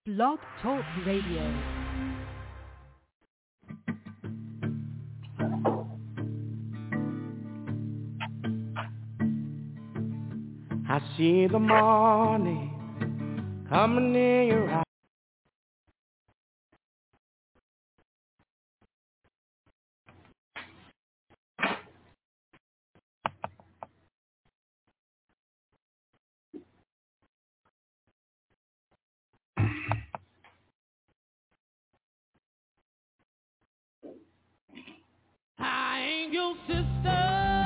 Blog Talk Radio. I see the morning coming in your eyes. I ain't your sister.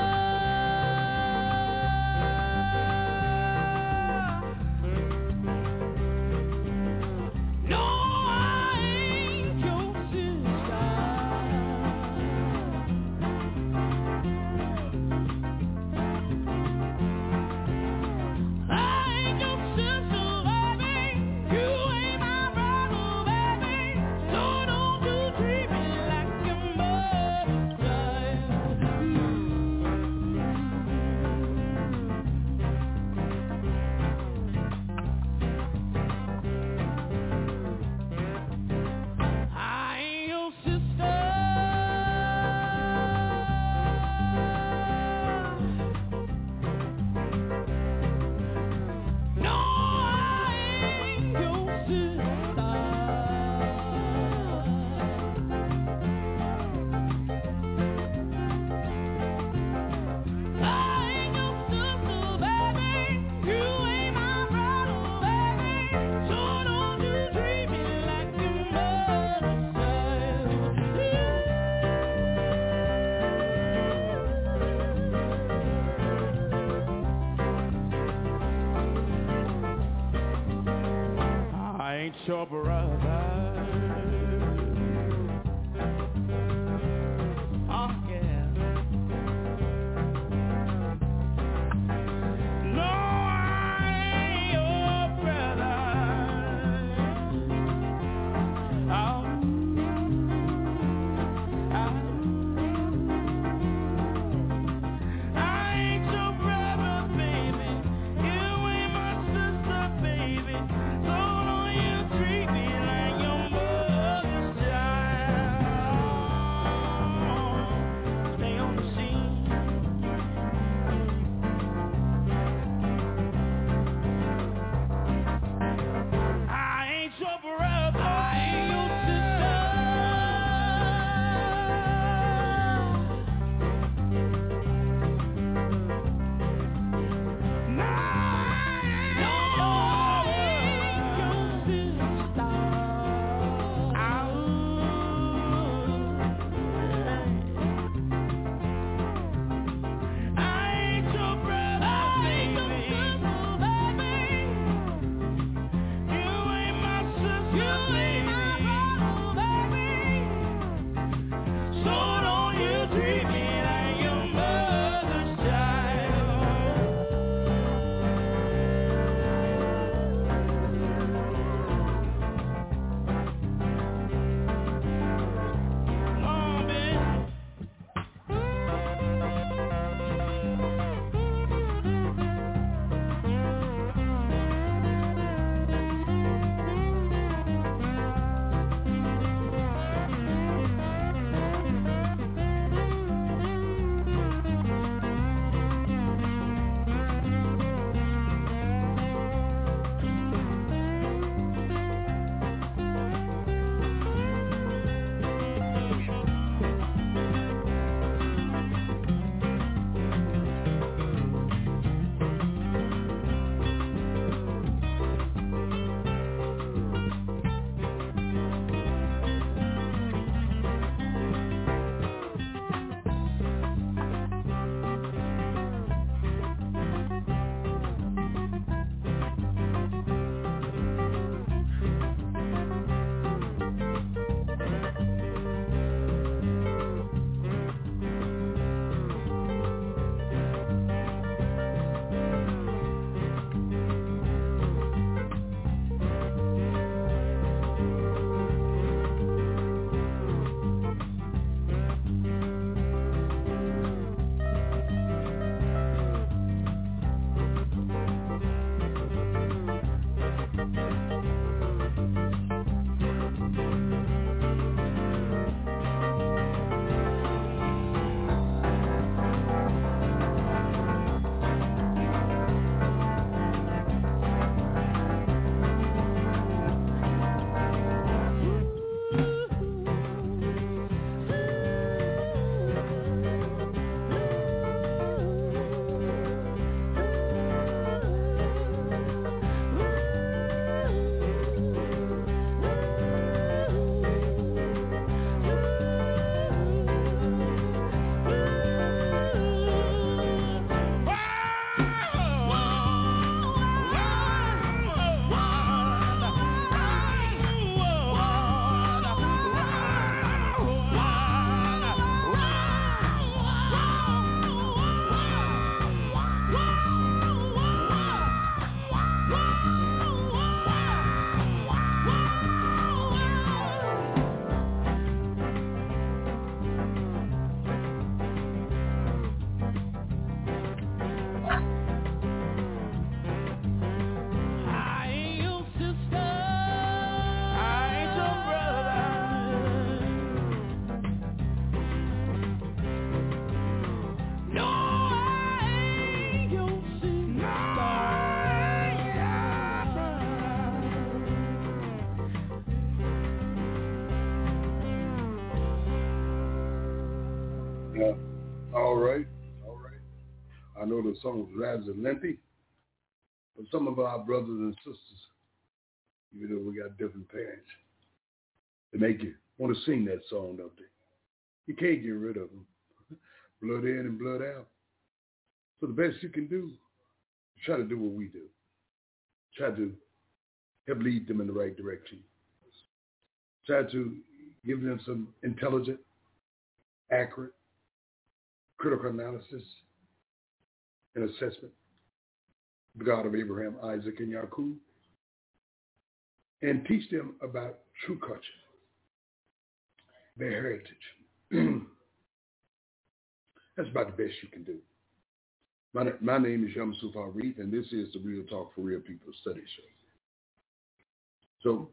Your brother. Oh yeah. No, I ain't your brother. I ain't your brother, baby. You ain't my sister, baby. So don't you treat me like your Yeah. All right. I know the song was rather lengthy, but some of our brothers and sisters, even though we got different parents, they make you want to sing that song, don't they? You can't get rid of them. Blood in and blood out. So the best you can do, try to do what we do. Try to help lead them in the right direction. Try to give them some intelligent, accurate, critical analysis and assessment. The God of Abraham, Isaac, and Jacob. And teach them about true culture, their heritage. That's about the best you can do. My name is Yamsuf Arif, and this is the Real Talk for Real People Study Show. So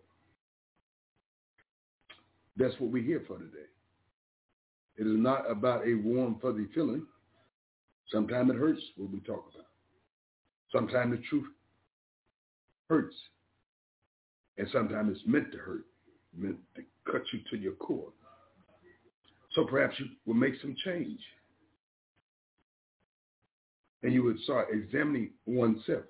that's what we're here for today. It is not about a warm, fuzzy feeling. Sometimes it hurts what we talk about. Sometimes the truth hurts. And sometimes it's meant to hurt, meant to cut you to your core. So perhaps you will make some change. And you would start examining oneself.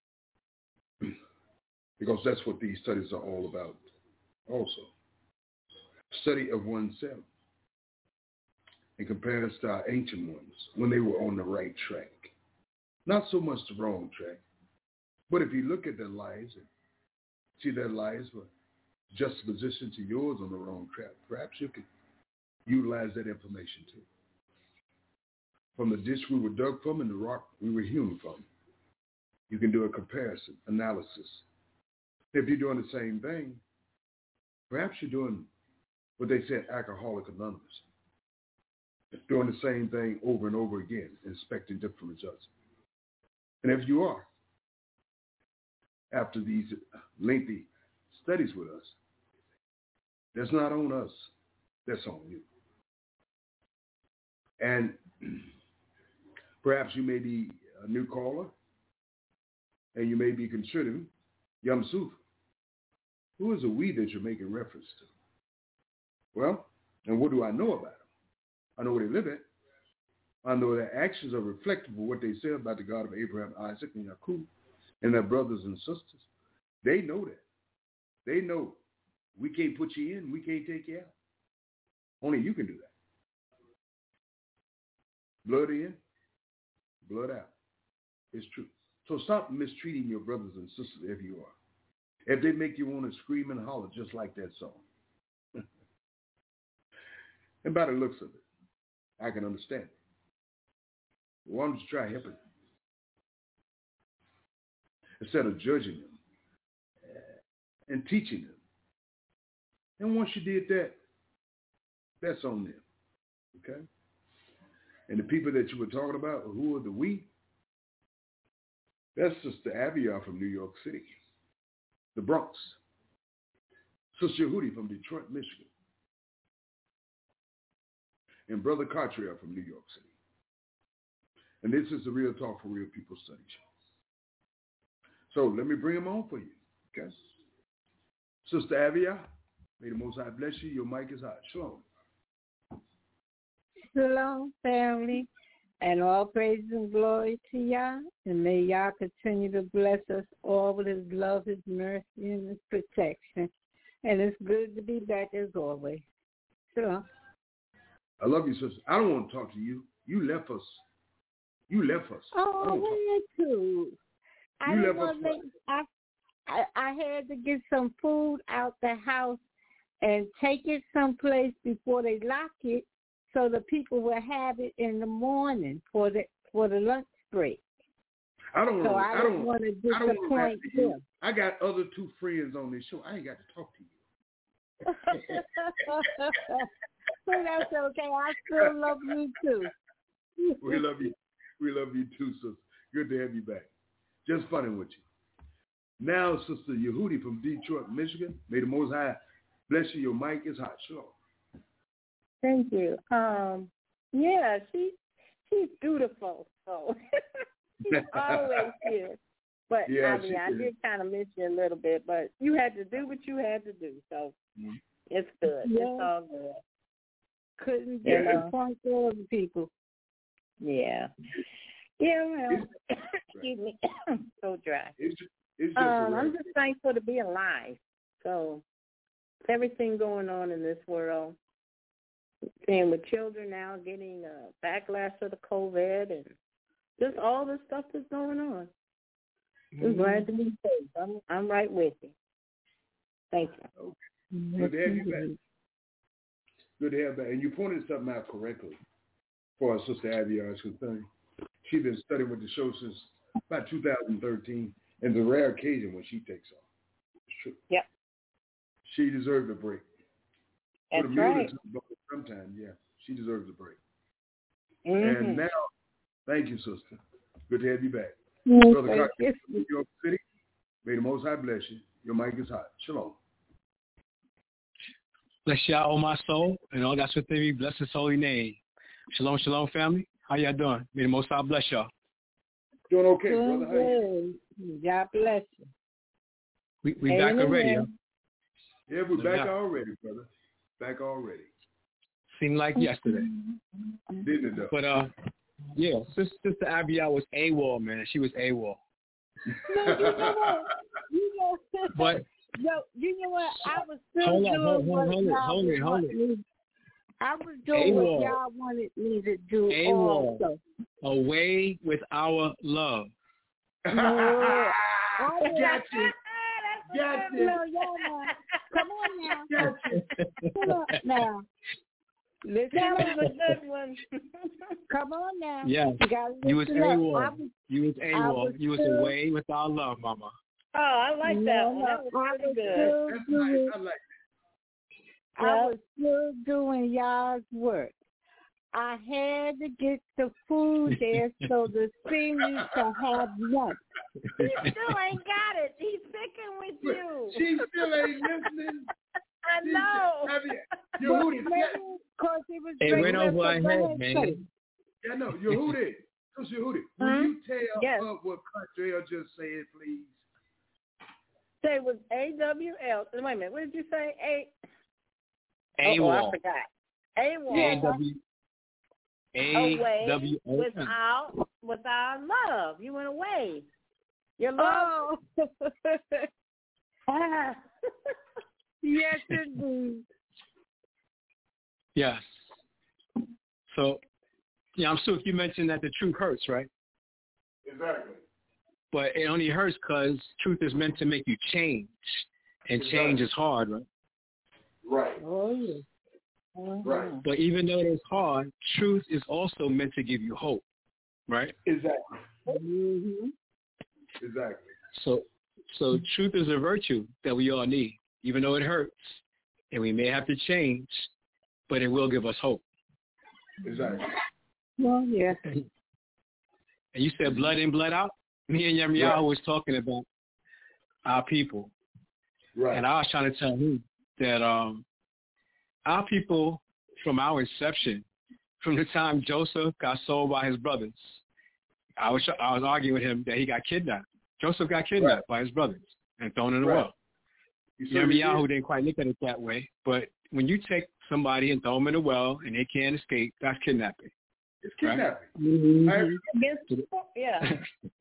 Because that's what these studies are all about also. Study of oneself in comparison to our ancient ones when they were on the right track. Not so much the wrong track, but if you look at their lives and see their lives were juxtaposition to yours on the wrong track, perhaps you could utilize that information too. From the ditch we were dug from and the rock we were hewn from, you can do a comparison, analysis. If you're doing the same thing, perhaps you're doing what they said, Alcoholics Anonymous. Doing the same thing over and over again, expecting different results. And if you are, after these lengthy studies with us, that's not on us, that's on you. And perhaps you may be a new caller, and you may be considering Yamsuf. Who is a we that you're making reference to? Well, and what do I know about them? I know where they live at. I know their actions are reflective of what they say about the God of Abraham, Isaac, and Jacob, and their brothers and sisters. They know that. They know we can't put you in, we can't take you out. Only you can do that. Blood in, blood out. It's true. So stop mistreating your brothers and sisters if you are. If they make you want to scream and holler just like that song. And by the looks of it, I can understand it. Why don't you try helping them? Instead of judging them and teaching them. And once you did that, that's on them. Okay? And the people that you were talking about, who are the we? That's Sister Avia from New York City. The Bronx. Sister Yehudi from Detroit, Michigan. And Brother Cartier from New York City. And this is the Real Talk for Real People Study Show. So let me bring them on for you. Okay? Sister Avia, may the Most High bless you. Your mic is hot. Shalom. Shalom, family, and all praise and glory to Yah, and may Yah continue to bless us all with his love, his mercy, and his protection. And it's good to be back as always. Shalom. I love you, sister. I don't want to talk to you. You left us. Oh, I wanted to. I You didn't left want us. I had to get some food out the house and take it someplace before they lock it, so the people will have it in the morning for the lunch break. I don't want to disappoint them. I got other two friends on this show. I ain't got to talk to you. Well, that's okay. I still love you too. We love you. We love you too, sister. Good to have you back. Just funny with you. Now, Sister Yehudi from Detroit, Michigan. May the Most High bless you. Your mic is hot. Shalom. Thank you. Yeah, she's beautiful. So she's always here. But yeah, I did kind of miss you a little bit, but you had to do what you had to do. So it's good. Yeah. It's all good. couldn't get the point to other people. Yeah. Yeah, well, excuse me, so dry. It's just I'm just thankful to be alive. So, everything going on in this world, and with children now getting a backlash of the COVID and just all the stuff that's going on. I'm glad to be safe. I'm right with you. Thank you. Okay. Good to have you back. Good to have that. And you pointed something out correctly for our sister Abby is concerned. She's been studying with the show since about 2013, and the rare occasion when she takes off. It's true. Yep. She deserved a break. That's Put a mule right. into the boat sometime, yeah. She deserves a break. Mm-hmm. And now, thank you, sister. Good to have you back. Mm-hmm. Brother Cox, New York City, may the Most High bless you. Your mic is hot. Shalom. Bless y'all, oh my soul, and all that's within me. Bless his holy name. Shalom, shalom, family. How y'all doing? May the Most High bless y'all. Doing okay, Doing brother. How you? good. God bless you. We back already, huh? Yeah, we're back already, brother. Back already. Seemed like yesterday. Didn't it, though? But, yeah, Sister Abigail was AWOL, man. She was AWOL. No, you know what? But you know what? I was still hold doing what it. I was doing AWOL. what y'all wanted me to do AWOL. also. Away with our love. No. Got you. No, y'all know. Come on now. Come on now. Listen That was up. a good one. Come on now. Yeah. You was listen up. AWOL. You was AWOL. You was away with our love, mama. Oh, I like that one. That was pretty good. That's nice. I like I was still doing y'all's work. I had to get the food there so the seniors can have lunch. He still ain't got it. He's picking with you. She still ain't listening. I know. You're hooted. Because it was It went over our head, man. Yeah, no, you're hooted. You're hooted. Will you tell up what Contrell just said, please? Say it was AWL. Wait a minute. What did you say? AWOL. Oh, I forgot. AWOL. Away without love. You went away. Your love. Oh. Yes, indeed. Yes. So, yeah, I'm sure you mentioned that the truth hurts, right? Exactly. But it only hurts because truth is meant to make you change, and change is hard, right? Right. Oh, yeah. Right. But even though it's hard, truth is also meant to give you hope, right? Exactly. Mm-hmm. Exactly. So truth is a virtue that we all need, even though it hurts, and we may have to change, but it will give us hope. Exactly. Well, yeah. And you said blood in, blood out? Me and Yirmiyahu was talking about our people. Right. And I was trying to tell him that our people, from our inception, from the time Joseph got sold by his brothers, I was arguing with him that he got kidnapped. Joseph got kidnapped by his brothers and thrown in the well. Yirmiyahu didn't quite look at it that way, but when you take somebody and throw them in a well and they can't escape, that's kidnapping. It's kidnapping. Right? Yeah.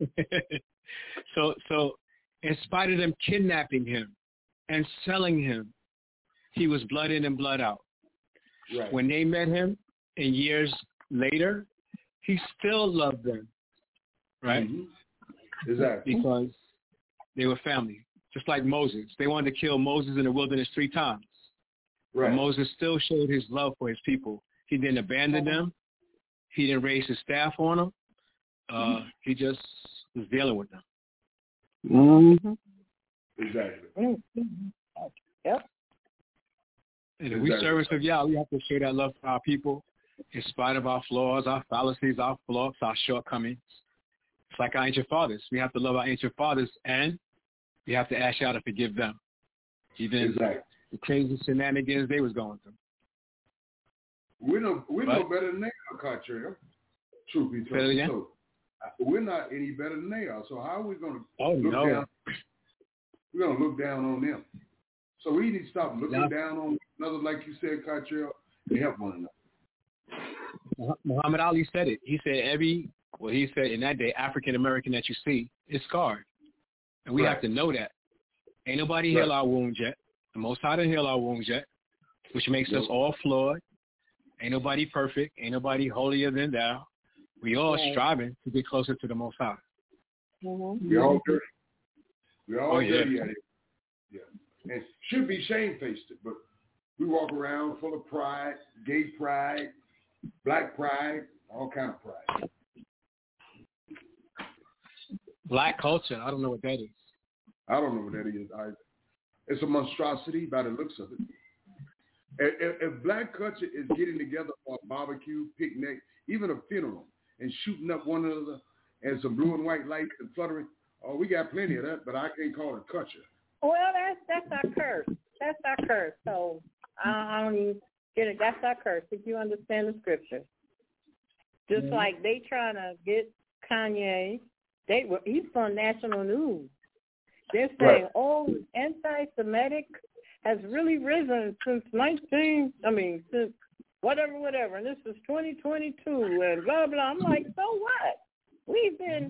So in spite of them kidnapping him and selling him, he was blood in and blood out. Right. When they met him and years later, he still loved them, right? Mm-hmm. Exactly. Because they were family. Just like Moses. They wanted to kill Moses in the wilderness 3 times. Right. But Moses still showed his love for his people. He didn't abandon them. He didn't raise his staff on them. He just was dealing with them. Mm-hmm. Exactly. Yep. And if we service of Yah, we have to show that love for our people in spite of our flaws, our fallacies, our faults, our shortcomings. It's like our ancient fathers. We have to love our ancient fathers, and we have to ask Yah to forgive them. Even the crazy shenanigans they was going through. We know better than they are, Contrell. Truth be told. So we're not any better than they are. So how are we going to look down? We're going to look down on them. So we need to stop looking down on one another, like you said, Contrell, and help one another. Muhammad Ali said it. He said he said in that day, African American that you see is scarred. And we have to know that. Ain't nobody heal our wounds yet. The Most High didn't heal our wounds yet, which makes us all flawed. Ain't nobody perfect. Ain't nobody holier than thou. We all striving to get closer to the Most High. Mm-hmm. We all dirty. We all yeah. dirty at it. Yeah. And should be shamefaced, but we walk around full of pride, gay pride, black pride, all kind of pride. Black culture, I don't know what that is. I don't know what that is either. It's a monstrosity by the looks of it. If black culture is getting together for a barbecue, picnic, even a funeral, and shooting up one another and some blue and white lights and fluttering, we got plenty of that, but I can't call it culture. Well, that's our curse. That's our curse. So I don't even get it. That's our curse. If you understand the scripture, just like they trying to get Kanye, he's on national news. They're saying, anti-Semitic has really risen since since whatever, and this is 2022, and blah, blah. I'm like, so what? We've been,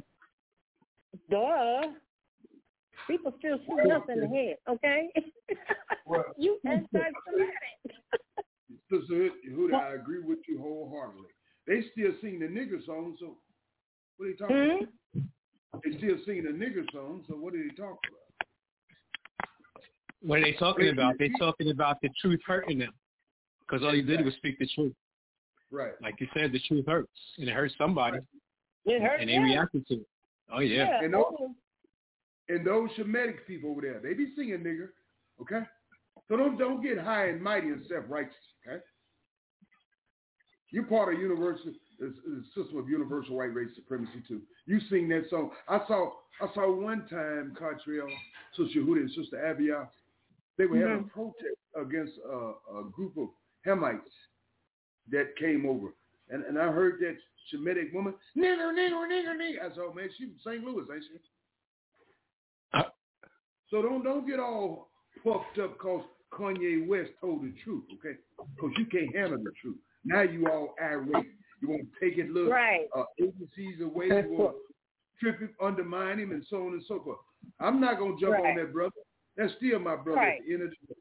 people still shooting us in the head, okay? You anti-Semitic. Sister Huda, I agree with you wholeheartedly. They still sing the nigger song, so what are you talking about? They still sing the nigger song, so what are they talking about? What are they talking about? They're talking about the truth hurting them, because all he did was speak the truth. Right. Like you said, the truth hurts, and it hurts somebody. It hurts, and they reacted to it. Oh, yeah. And those Shemitic people over there, they be singing nigger, okay? So don't get high and mighty and self-righteous, okay? You're part of the system of universal white race supremacy too. You sing that song. I saw one time, Cartrell, Sister Huda and Sister Abia, they were having a protest against a group of Hamites that came over. And I heard that Shemitic woman, nigger. I said, oh, man, she's from St. Louis, ain't she? So don't get all puffed up because Kanye West told the truth, okay? Because you can't handle the truth. Now you all irate. You want to take it, look, agencies away. You want to trip him, undermine him, and so on and so forth. I'm not going to jump on that brother. That's still my brother at the end of the day.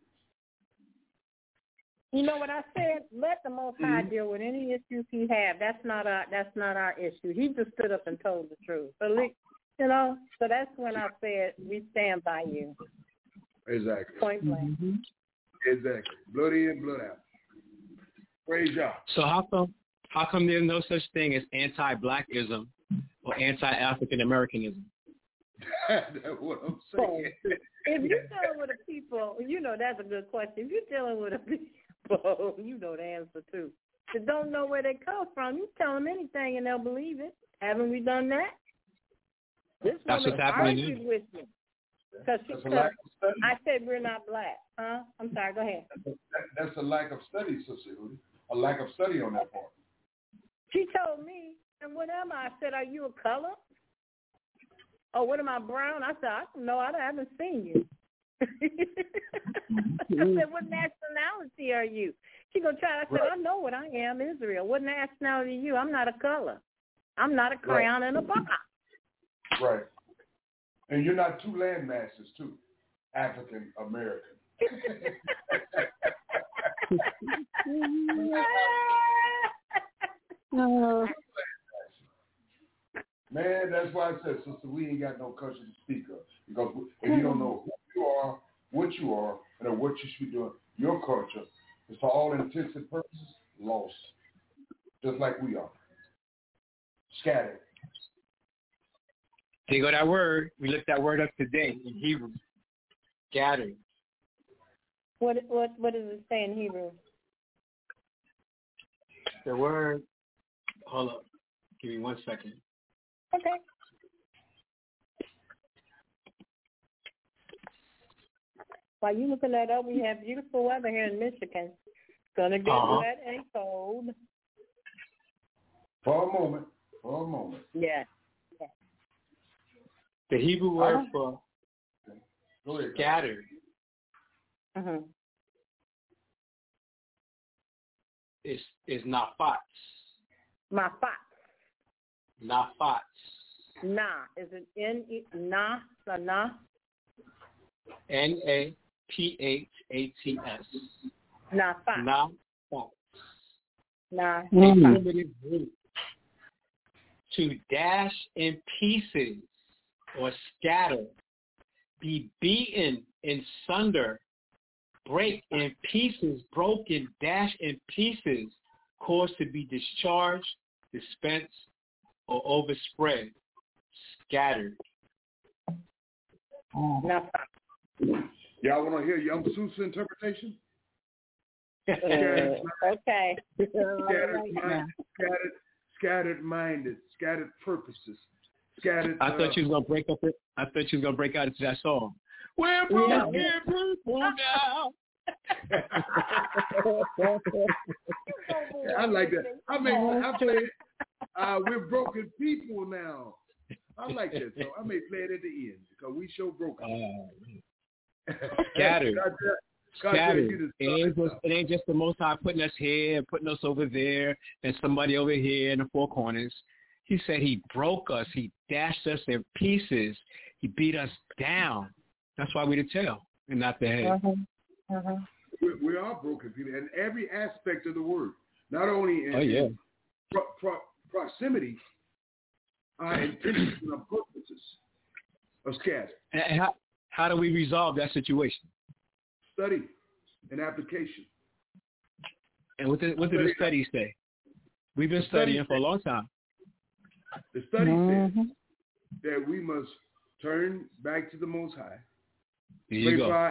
You know what I said? Let the Most High deal with any issues he have. That's not our issue. He just stood up and told the truth. So, so that's when I said we stand by you. Exactly. Point blank. Exactly. Blood in, blood out. Praise y'all. So how come there's no such thing as anti-Blackism or anti-African-Americanism? That's what I'm saying. If you're dealing with the people, that's a good question. If you're dealing with the people, you know the answer too. They don't know where they come from. You tell them anything and they'll believe it. Haven't we done that? That's what's happening. Argued with you. Because I said we're not black. Huh? I'm sorry, go ahead. That's a lack of study, Sister Huda. A lack of study on that part. She told me, and what am I? I said, are you a color? Oh, what am I, brown? I said, I don't know. I haven't seen you. I said, what nationality are you? She gonna try. I said, I know what I am, Israel. What nationality are you? I'm not a color. I'm not a crayon in a box. Right. And you're not two land masses, too. African American. Man, that's why I said, sister, we ain't got no culture to speak of. Because if you don't know who you are, what you are, and what you should be doing, your culture is, for all intents and purposes, lost. Just like we are. Scattered. There you go, that word. We looked that word up today in Hebrew. Scattered. What does it say in Hebrew? The word, hold up. Give me 1 second. Okay. While you looking that up, we have beautiful weather here in Michigan. It's going to get wet and cold. For a moment. Yeah. The Hebrew word for scattered is nafat. Nafat. Nafat. Na. Is it N-E? Na? Na? Nafats. Nafat. Nafat. Nah. Primitive root. To dash in pieces or scatter, be beaten in sunder, break in pieces, broken, dash in pieces, cause to be discharged, dispensed, or overspread, scattered. Nafat. Y'all want to hear Young Seuss interpretation? Okay. Scattered minded, scattered purposes, scattered. I thought you was gonna break up it. I thought you was gonna break out into that song. We're broken people now. I like that. I played. We're broken people now. I like that song. I may play it at the end because we show broken. Scattered. Scattered. It ain't just the Most High putting us here and putting us over there and somebody over here in the four corners. He said he broke us. He dashed us in pieces. He beat us down. That's why we're the tail and not the head. We are broken people in every aspect of the word. Not only in proximity, our intentions and our purposes are scattered. And how do we resolve that situation? Study and application. And what did the study say? We've been studying for a long time. The study says that we must turn back to the Most High. There you go.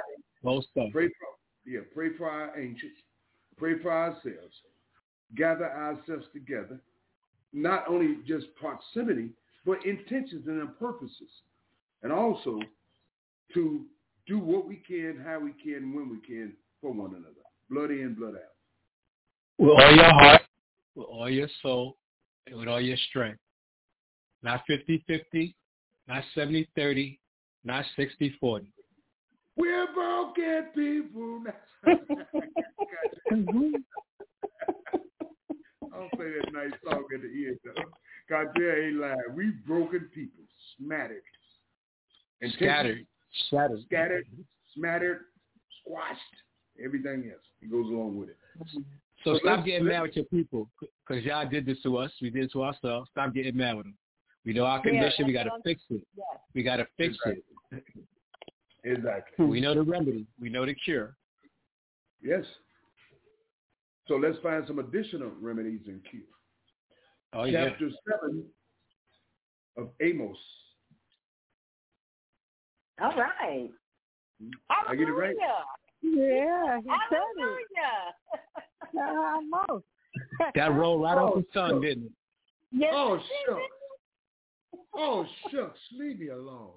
Pray for our ancients. Pray for ourselves. Gather ourselves together. Not only just proximity, but intentions and purposes. And also to do what we can, how we can, when we can for one another. Blood in, blood out. With all your heart, with all your soul, and with all your strength. Not 50-50, not 70-30, not 60-40. We're broken people. I'll play that nice song at the end, though. God, there ain't lying. We broken people, smattered. Scattered, smattered, squashed, everything else. It goes along with it. So stop getting mad with your people, because y'all did this to us. We did it to ourselves. Stop getting mad with them. We know our condition. We got to fix it. We got to fix it. Exactly. We know the remedy. We know the cure. Yes. So let's find some additional remedies and cure. Oh, Chapter 7 of Amos. All right. I get it right? Yeah, he said it. Almost. That rolled right off his tongue, didn't it? Yes, Oh, shucks. Oh, shucks. Leave me alone.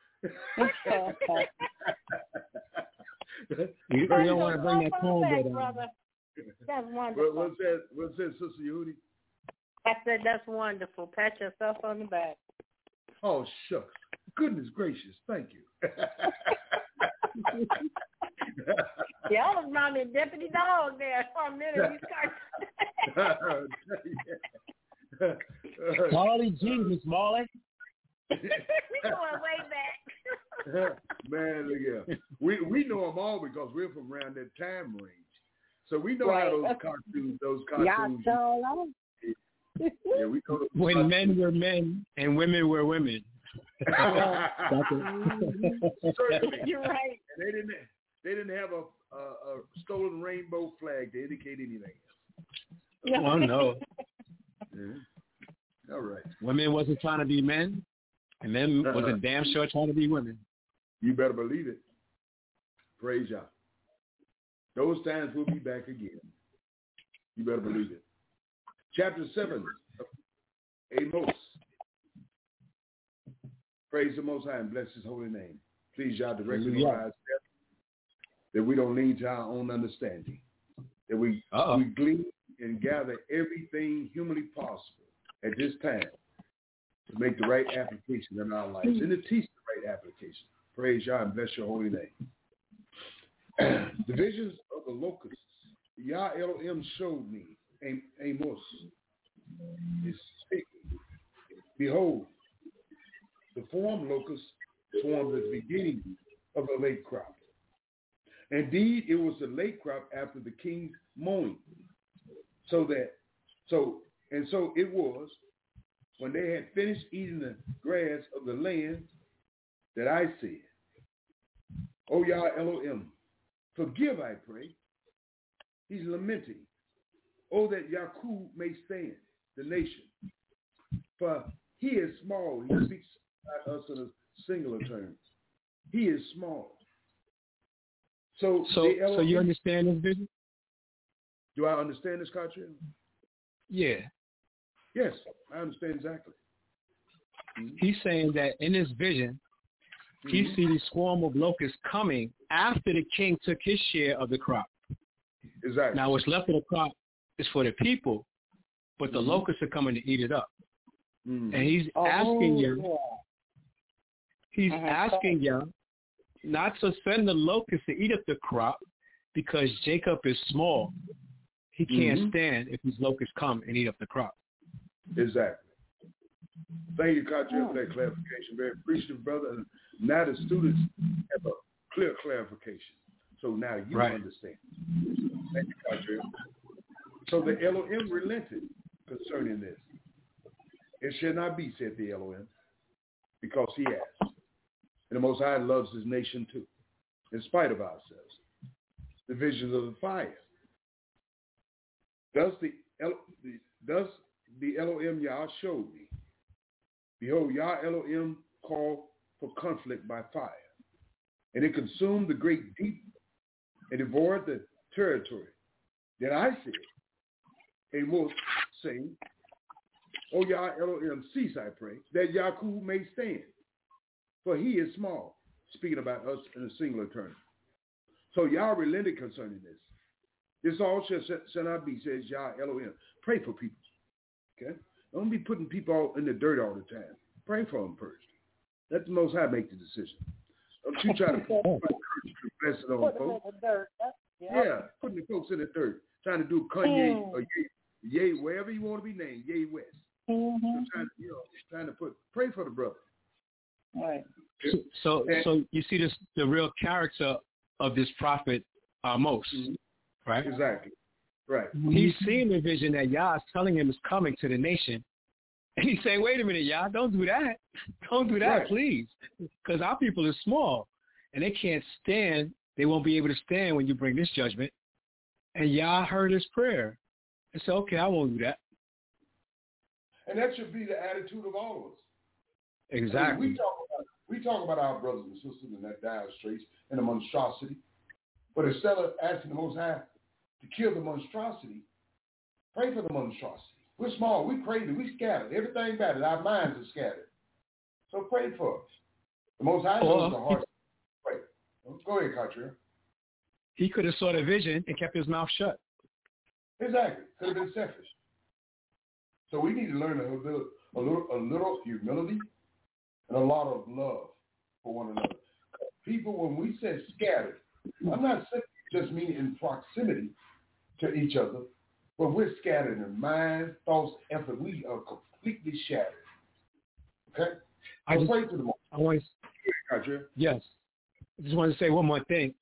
You don't want to bring that tone back, down. brother. That's wonderful. What's that, Sister Yehudi? I said that's wonderful. Pat yourself on the back. Oh, shucks. Goodness gracious. Thank you. Yeah, I was around the deputy dog there for a minute. Molly Jesus, Molly. We going way back. Man, look here. We know them all because we're from around that time range. So we know how those cartoons. Yeah, we know when men were men and women were women. Certainly. You're right. And they didn't have a stolen rainbow flag to indicate anything. Oh no. Yeah. All right. Women wasn't trying to be men, and men wasn't damn sure trying to be women. You better believe it. Praise God. Those times will be back again. You better believe it. Chapter 7 of Amos. Praise the Most High and bless His holy name. Please, y'all, directly our steps, that we don't lean to our own understanding, that we glean and gather everything humanly possible at this time to make the right application in our lives and to teach the right application. Praise y'all and bless your holy name. The visions of the locusts, Yah Elohim showed me, Amos, is speaking. Behold, the form locust swarmed at the beginning of the late crop. Indeed, it was the late crop after the king's mowing. So it was when they had finished eating the grass of the land that I said, O Yah Elohim, forgive, I pray. He's lamenting. Oh, that Yaakov may stand, the nation. For he is small. He speaks about us in a singular terms. He is small. So you understand this vision? Do I understand this, Cartrell? Yeah. Yes, I understand exactly. Mm-hmm. He's saying that in his vision, he sees the swarm of locusts coming after the king took his share of the crop. Exactly. Now, what's left of the crop is for the people, but the locusts are coming to eat it up. And he's asking you, asking you not to send the locusts to eat up the crop because Jacob is small. He can't stand if these locusts come and eat up the crop. Exactly. Thank you, Cartrell, for that clarification. Very appreciative, brother. And now the students have a clear clarification. So now you understand. Thank you, Cartrell. So the Elohim relented concerning this. It shall not be, said the Elohim, because he asked. And the Most High loves his nation too, in spite of ourselves. The visions of the fire. Thus the Elohim Yah showed me. Behold, Yah Elohim called for conflict by fire. And it consumed the great deep and devoured the territory. Then I said, Amos saying, O Yah Elohim, cease, I pray, that Yaakov may stand. For he is small, speaking about us in a singular term. So Yah relented concerning this. This all shall not be, says Yah Elohim. Pray for people. Okay? Don't be putting people all in the dirt all the time. Pray for them first. Let the Most High make the decision. Don't you try to put blessing on folks. Yeah, putting the folks in the dirt. Trying to do Kanye or Ye, wherever you want to be named, Ye West. Trying to pray for the brother. Right. So you see this, the real character of this prophet Amos, right? Exactly. Right. He's seeing the vision that Yah is telling him is coming to the nation. And he's saying, wait a minute, Yah, don't do that. Don't do that, please. Because our people are small and they can't stand. They won't be able to stand when you bring this judgment. And Yah heard his prayer and said, okay, I won't do that. And that should be the attitude of all of us. Exactly. I mean, we talk about our brothers and sisters in that dire straits and the monstrosity. But instead of asking the Most High to kill the monstrosity, pray for the monstrosity. We're small, we're crazy, we scattered. Everything about it, our minds are scattered. So pray for us. The Most High knows the heart. Pray. Go ahead, Cartrell. He could have saw the vision and kept his mouth shut. Exactly. Could have been selfish. So we need to learn a little humility and a lot of love for one another. People, when we say scattered, I'm not simply just meaning in proximity to each other, but we're scattered in mind, thoughts, effort. We are completely shattered. Okay? I just pray to the Most. Yes. I just want to say one more thing.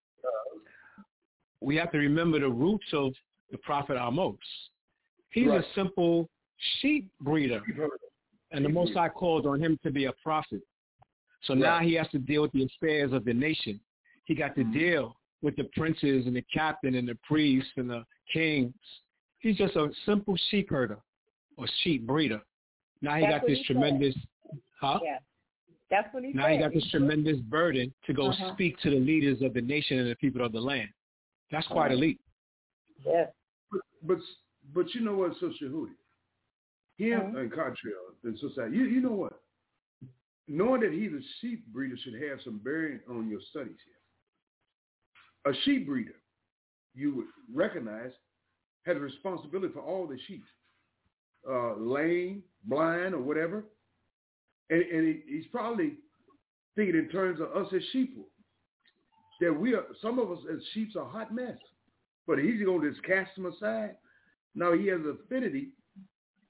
We have to remember the roots of the prophet Amos. He's a simple sheep breeder. And the Most High called on him to be a prophet. So now he has to deal with the affairs of the nation. He got to deal with the princes and the captain and the priests and the kings. He's just a simple sheep herder or sheep breeder. Now he got this tremendous, Yeah, that's what he now said. he got this tremendous burden to go speak to the leaders of the nation and the people of the land. That's quite elite. Yeah. But you know what, Sister Hootie? Him and Cartrell and society. You know what? Knowing that he's a sheep breeder should have some bearing on your studies here. A sheep breeder, you would recognize, had a responsibility for all the sheep, lame, blind, or whatever. And he's probably thinking in terms of us as sheep. That we are, some of us as sheep are a hot mess. But he's going to just cast them aside. Now he has affinity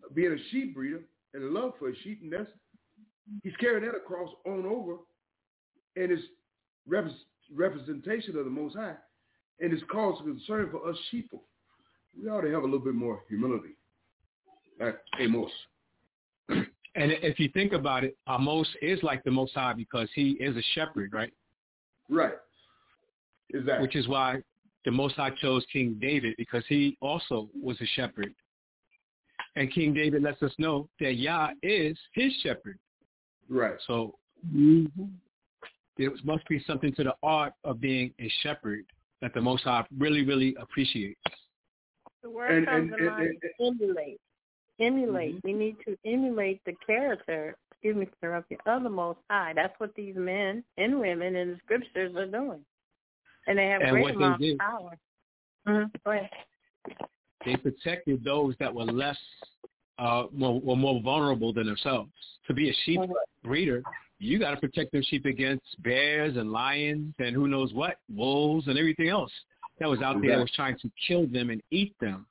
being a sheep breeder and a love for a sheep, and he's carrying that across on over, and it's representation of the Most High, and it's cause of concern for us sheeple. We ought to have a little bit more humility, like Amos. And if you think about it, Amos is like the Most High because he is a shepherd, right? Right. Exactly. Which is why the Most High chose King David, because he also was a shepherd. And King David lets us know that Yah is his shepherd. Right. So there must be something to the art of being a shepherd that the Most High really, really appreciates. The word comes to mind, emulate. Emulate. We need to emulate the character, of the Most High. That's what these men and women in the scriptures are doing. And they have great amount of power. Go ahead. They protected those that were less, were more vulnerable than themselves. To be a sheep breeder, you got to protect them sheep against bears and lions and who knows what, wolves and everything else that was out there that was trying to kill them and eat them.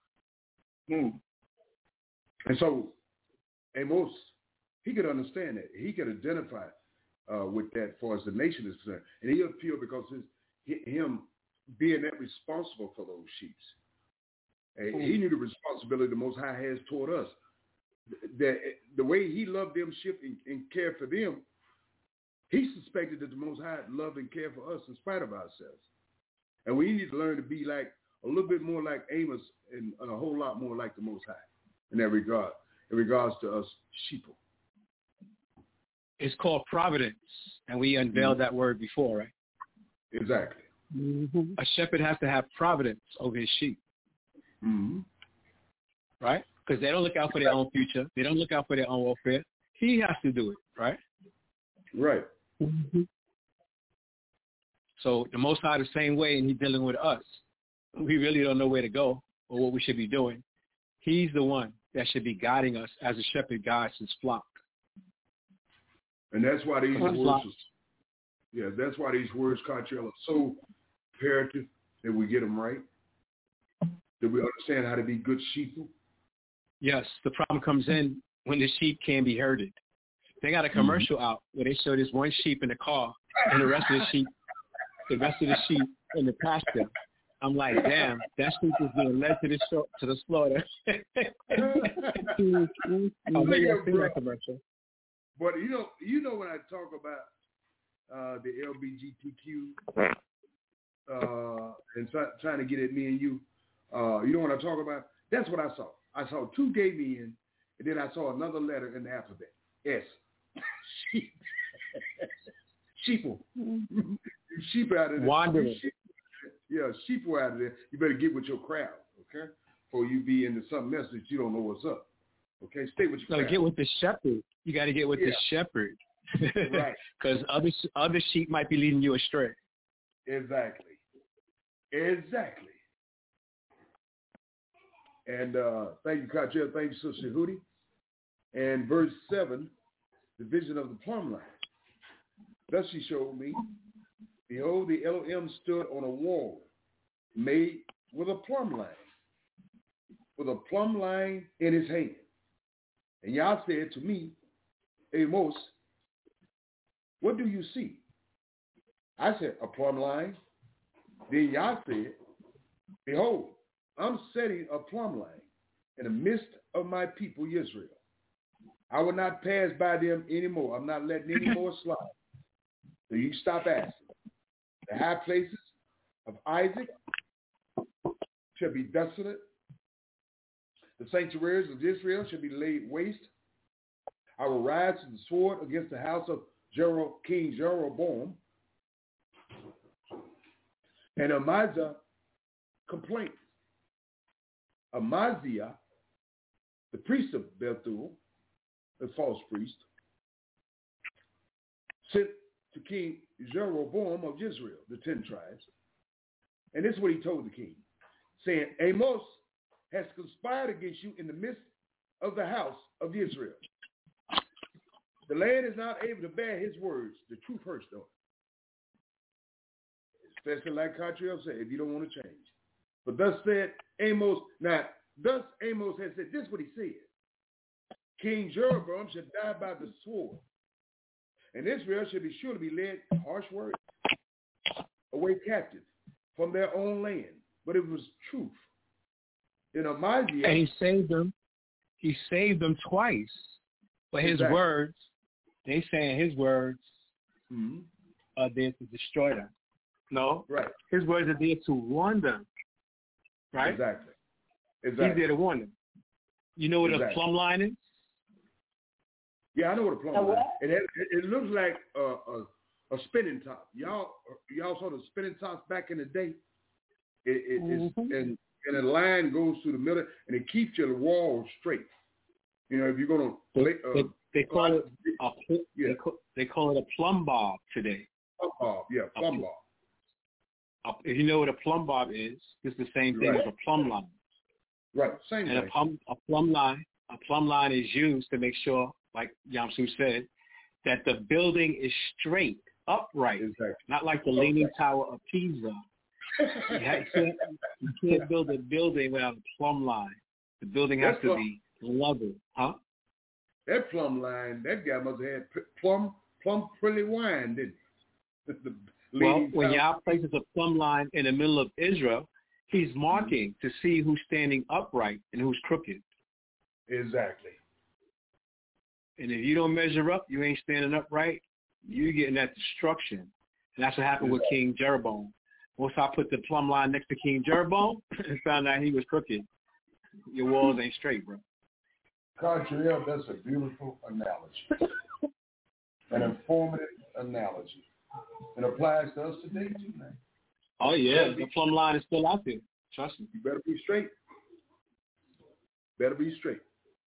And so Amos, he could understand that. He could identify with that for as the nation is concerned. And he appealed because him being that responsible for those sheep. He knew the responsibility the Most High has toward us. That the way he loved them sheep and cared for them, he suspected that the Most High loved and cared for us in spite of ourselves. And we need to learn to be like a little bit more like Amos and a whole lot more like the Most High in that regard, in regards to us sheeple. It's called providence, and we unveiled that word before, right? Exactly. A shepherd has to have providence over his sheep, right? Because they don't look out for their own future. They don't look out for their own welfare. He has to do it, right? Right. So the Most High the same way, and he's dealing with us. We really don't know where to go or what we should be doing. He's the one that should be guiding us as a shepherd guides his flock. And that's why these that's why these words, Cartrell, are so imperative that we get them right, that we understand how to be good sheep. Yes, the problem comes in when the sheep can't be herded. They got a commercial out where they show this one sheep in the car and the rest of the sheep in the pasture. I'm like, damn, that sheep is being led to the slaughter. I'll make that commercial. But you know when I talk about the LGBTQ and trying to get at me and you, you know what I talk about? That's what I saw. I saw two gay men, and then I saw another letter in the alphabet. S. Sheep. Sheeple. Sheep out of there. Wandering. Sheep were out of there. You better get with your crowd, okay? Before you be into something else that you don't know what's up. Okay? Stay with your crowd. You got to get with the shepherd. You got to get with the shepherd. Right. Because other sheep might be leading you astray. Exactly. And thank you, Kachel. Thank you, Sister Hootie. And verse 7, the vision of the plumb line. Thus she showed me, behold, the Elohim stood on a wall made with a plumb line in his hand. And Yah said to me, Amos, what do you see? I said, a plumb line. Then Yah said, behold, I'm setting a plumb line in the midst of my people Israel. I will not pass by them anymore. I'm not letting any more slide. So you stop asking. The high places of Isaac shall be desolate. The sanctuaries of Israel shall be laid waste. I will rise to the sword against the house of King Jeroboam. And Amaziah complained. Amaziah, the priest of Bethel, the false priest, sent to King Jeroboam of Israel, the 10 tribes. And this is what he told the king, saying, Amos has conspired against you in the midst of the house of Israel. The land is not able to bear his words. The truth hurts, though. Especially like Cottrell said, if you don't want to change. But thus said Amos, now, thus Amos has said, this is what he said. King Jeroboam shall die by the sword, and Israel shall be sure to be led, harsh words, away captive from their own land. But it was truth. In Amaziah, and he saved them. He saved them twice. But his words, they saying his words are there to destroy them. No. Right. His words are there to warn them. Right? Exactly. He's there to warn them. You know what a plumb line is? Yeah, I know what a plumb line is. It looks like a spinning top. Y'all saw the spinning tops back in the day. It's and a line goes through the middle, and it keeps your wall straight. You know, if you're gonna they call it they call it a plumb bob today. Plumb bob, yeah, plumb bob. If you know what a plumb bob is, it's the same thing as a plumb line. Right, same thing. And a plumb line is used to make sure, like Yamsu said, that the building is straight, upright, not like the Leaning Tower of Pisa. You can't build a building without a plumb line. The building has to be level, huh? That plumb line, that guy must have had plum pretty wine, didn't he? Well, when Yah places a plumb line in the middle of Israel, he's marking to see who's standing upright and who's crooked. Exactly. And if you don't measure up, you ain't standing upright, you're getting that destruction. And that's what happened with King Jeroboam. Once I put the plumb line next to King Jeroboam and found out he was crooked, your walls ain't straight, bro. Cartriel, that's a beautiful analogy. An informative analogy. It applies to us today, too, man. Oh, yeah. The plumb line is still out there. Trust me. You better be straight. Better be straight.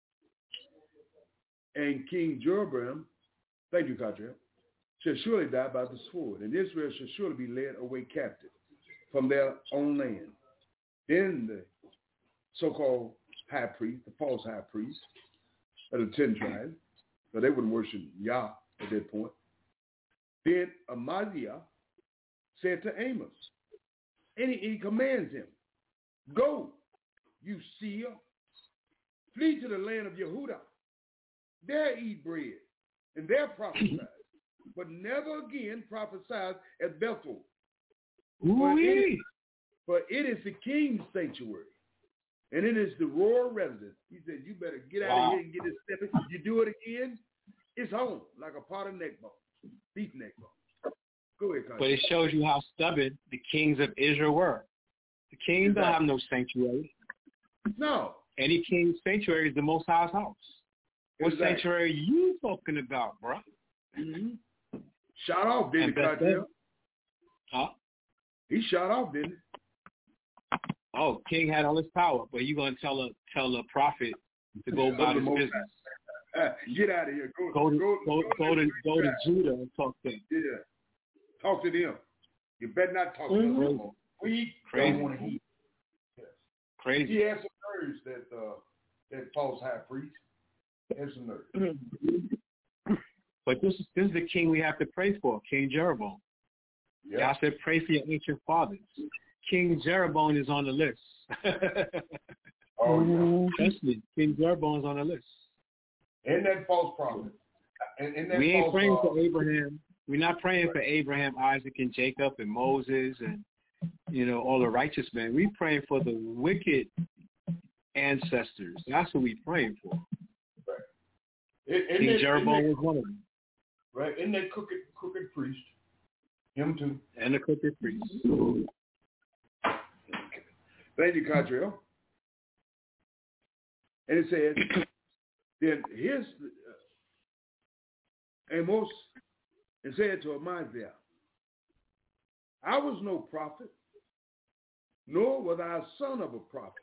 And King Jeroboam, thank you, Cartriel, shall surely die by the sword, and Israel shall surely be led away captive from their own land. Then the so-called high priest, the false high priest of the 10 tribes, so they wouldn't worship Yah at that point. Then Amaziah said to Amos, and he commands him, go, you seer, flee to the land of Yehudah. There eat bread, and there prophesy, but never again prophesy at Bethel. For it is the king's sanctuary, and it is the royal residence. He said, you better get out of here and get this step. If you do it again, it's home, like a pot of neck bone, beef neck bone. Go ahead, Connie. But it shows you how stubborn the kings of Israel were. The kings don't have no sanctuary. No. Any king's sanctuary is the Most High's house. What sanctuary are you talking about, bro? Mm-hmm. Shot off, didn't he, Cartel? Huh? He shot off, didn't he? Oh, king had all his power, but you gonna tell a prophet to go about his business? Get out of here. Go to Judah and talk to him. Yeah, talk to them. You better not talk to them no more. We don't want to hear. Yes. Crazy. He has some nerves, that false high priest. Has some nerves. But this is the king we have to pray for, King Jeroboam. Yep. Y'all said pray for your ancient fathers. King Jeroboam is on the list. Oh, yeah. Trust me, King Jeroboam is on the list. And that false prophet. We ain't praying for Abraham. We're not praying for Abraham, Isaac, and Jacob, and Moses, and all the righteous men. We're praying for the wicked ancestors. That's what we're praying for. Right. King Jeroboam was one of them. Right. And that crooked priest. Him too. And the crooked priest. Thank you, Cartriel. And it says, then here's Amos, and said to Amaziah, I was no prophet, nor was I a son of a prophet.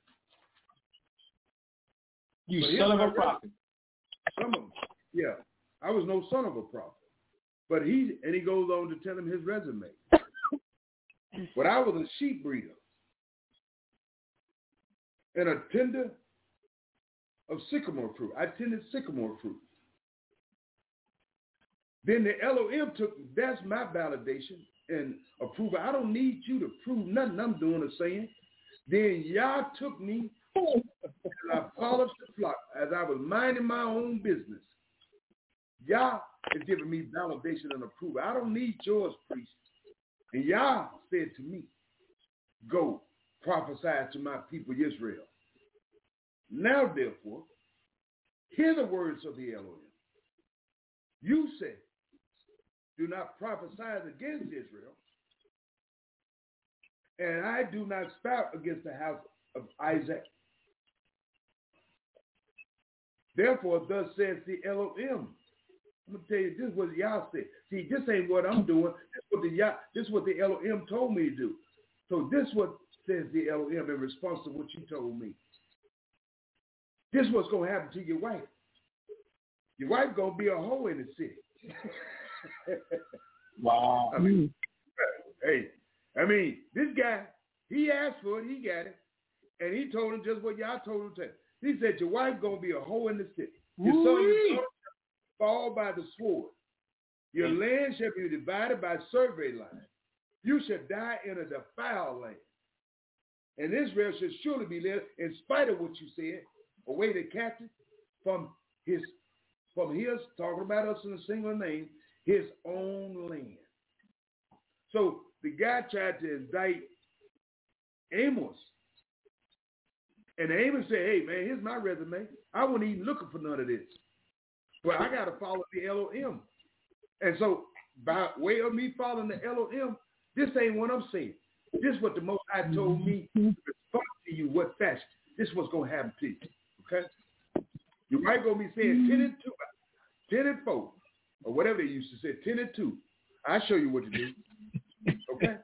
You son of a prophet. Some of them. Yeah. I was no son of a prophet. But he goes on to tell him his resume. But I was a sheep breeder and a tender of sycamore fruit. I tended sycamore fruit. Then the Elohim that's my validation and approval. I don't need you to prove nothing I'm doing or saying. Then Yah took me as I polished the flock, as I was minding my own business, Yah is giving me validation and approval. I don't need yours, priest. And Yah said to me, go prophesy to my people Israel. Now, therefore, hear the words of the Elohim. You say, do not prophesy against Israel, and I do not spout against the house of Isaac. Therefore, thus says the Elohim. I'm going to tell you, this is what Yah said. See, this ain't what I'm doing. This is what the Elohim told me to do. So this is what says the Elohim in response to what you told me. This is what's going to happen to your wife. Your wife going to be a hoe in the city. Wow. I mean, this guy, he asked for it, he got it, and he told him just what y'all told him to. He said, your wife going to be a hoe in the city. Your son and daughter shall fall by the sword. Your land shall be divided by survey line. You shall die in a defiled land. And Israel shall surely be led, in spite of what you said, away the captive from his, talking about us in a single name, his own land. So the guy tried to indict Amos. And Amos said, hey, man, here's my resume. I wasn't even looking for none of this. But I got to follow the Elohim. And so by way of me following the Elohim, this ain't what I'm saying. This is what the Most High told me to respond to you, what fashion. This is what's going to happen to you. Okay? You might go be saying 10 and 2, 10 and 4, or whatever they used to say, 10 and 2. I'll show you what to do. Okay?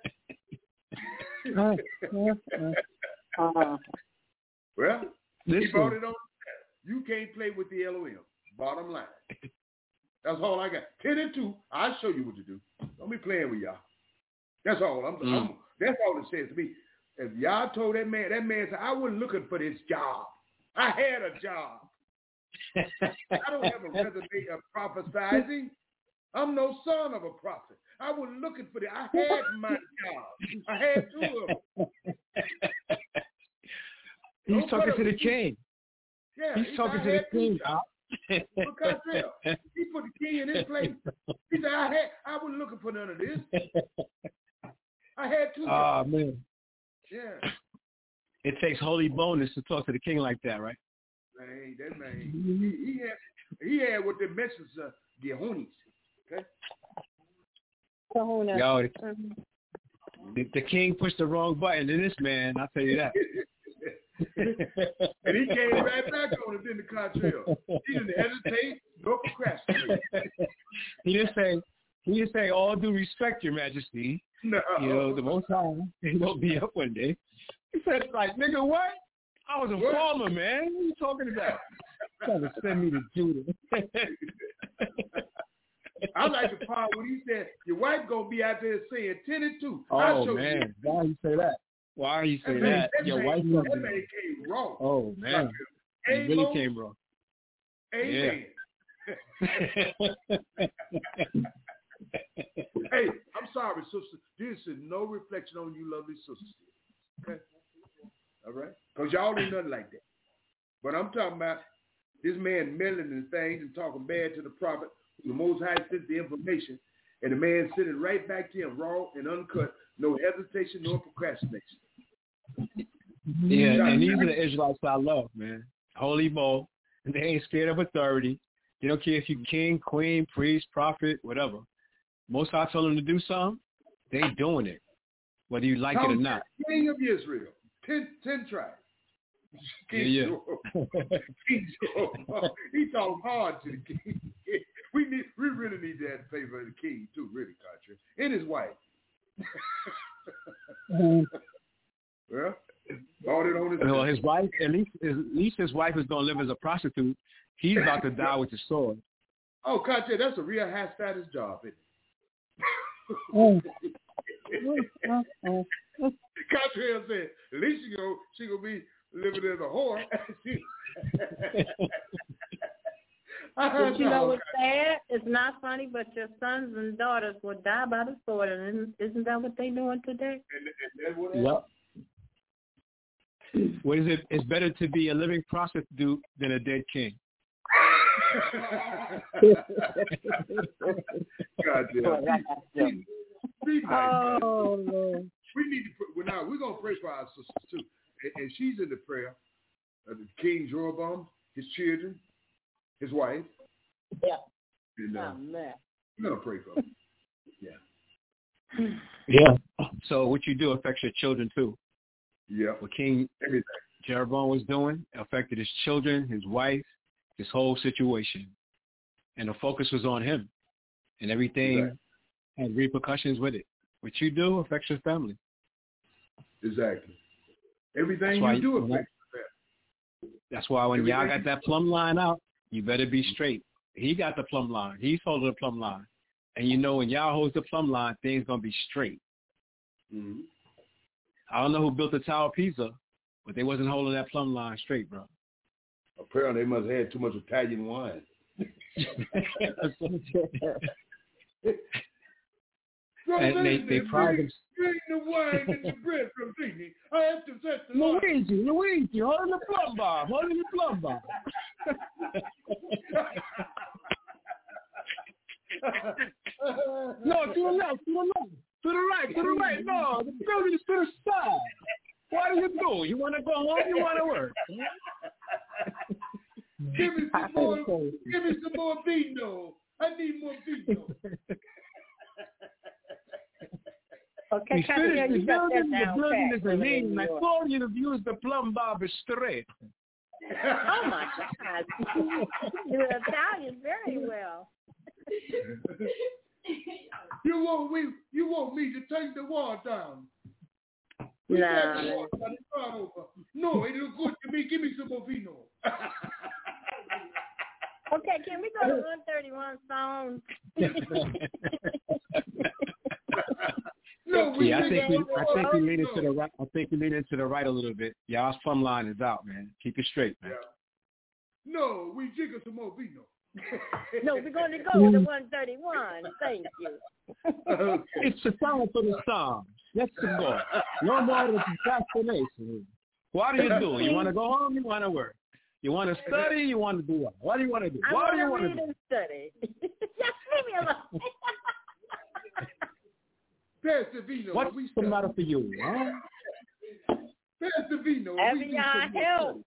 Well, he brought it on. You can't play with the Elohim. Bottom line. That's all I got. 10 and 2. I'll show you what to do. Don't be playing with y'all. That's all. That's all it says to me. If y'all told that man said, I wasn't looking for this job. I had a job. I don't have a resume of prophesizing. I'm no son of a prophet. I wasn't looking for it. I had my job. I had 2 of them. He's talking to the king. Yeah, he's talking to the king. Because he put the king in his place. He said, I wasn't looking for none of this. I had 2 jobs. Oh, man. Yeah. It takes holy bonus to talk to the king like that, right? Man, that man, he had what they mentioned, Gehonis. Okay? Yo, the king pushed the wrong button to this man, I'll tell you that. And he came right back on it in the contrail. He didn't hesitate nor procrastinate. He didn't say, all due respect, Your Majesty. No. You know, the Most High, he won't be up one day. He said, like, nigga, what? I was a farmer, man. What are you talking about? Trying to send me to Judah. I like the part when he said, your wife going to be out there saying 10 and 2. Oh, man. Why you say that? Why you say that? Your wife that man came wrong. Oh, man. He really came wrong. Amen. Yeah. Hey, I'm sorry, sister. This is no reflection on you, lovely sisters. Okay? All right? Because y'all ain't nothing like that. But I'm talking about this man meddling in things and talking bad to the prophet. The Most High sent the information, and the man sent it right back to him, raw and uncut, no hesitation, no procrastination. Yeah, and these are the Israelites I love, man. Holy bold. And they ain't scared of authority. They don't care if you're king, queen, priest, prophet, whatever. Most High told them to do something, they doing it, whether you like it or not. King of Israel, 10 tribes. King King he talked hard to the king. We really need that favor of the king too, really, Contra. And his wife. Well, bought it on his. Well, his wife, at least his wife is gonna live as a prostitute. He's about to die with the sword. Oh, Contra, that's a real high status job, isn't it? Contra said, at least she gonna be living as a whore. But you know what's sad? It's not funny, but your sons and daughters will die by the sword. And isn't that what they're doing today? And that's what yep. What is it? It's better to be a living prostitute than a dead king. God damn. Be nice, Oh, Lord. we need to pray. Now we're gonna pray for our sisters too, and she's in the prayer. King Jeroboam, his children, his wife. Yeah. And, Oh, man. we're gonna pray for them. Yeah. Yeah. So what you do affects your children too. Yeah. What King Everything. Jeroboam was doing affected his children, his wife, his whole situation. And the focus was on him. And everything had repercussions with it. What you do affects your family. Exactly. Everything That's you do why- affects. That's why when y'all Everything- got that plumb line out, you better be straight. He got the plumb line. He's holding the plumb line. And you know when y'all holds the plumb line, things going to be straight. Mm-hmm. I don't know who built the Tower of Pisa, but they wasn't holding that plumb line straight, bro. Apparently, they must have had too much Italian wine. And they pride themselves. Bring the wine and the bread from Disney. I have to set the line. Luigi, holding the plumb bar, No, to the left, to the right. No, the building is to the side. What do you do? You want to go home? You want to work? Give me some more vino. I need more vino. Okay, We kind of, finished the you got that building. The down building pat, is a living name. in New I York. told you to use the plumb barber straight. Oh my God! You're Italian very well. You want me to take the wall down? No. No, it look good to me. Give me some more vino. Okay, can we go to 131 songs? No, Yeah, I think you lean into the right. I think you lean into the right a little bit. Y'all's plumb line is out, man. Keep it straight, man. Yeah. No, we jiggle some more vino. No, we're going to go to 131. Thank you. Okay. It's the time for the Psalms. Let's go. No more of the procrastination. What do? You want to go home? You want to work? You want to study? You want to do what? What do you want to do? What do you want to do? And study. Just leave me alone. Pass the vino. What's the matter for you? Huh? Pass the vino. Having our help.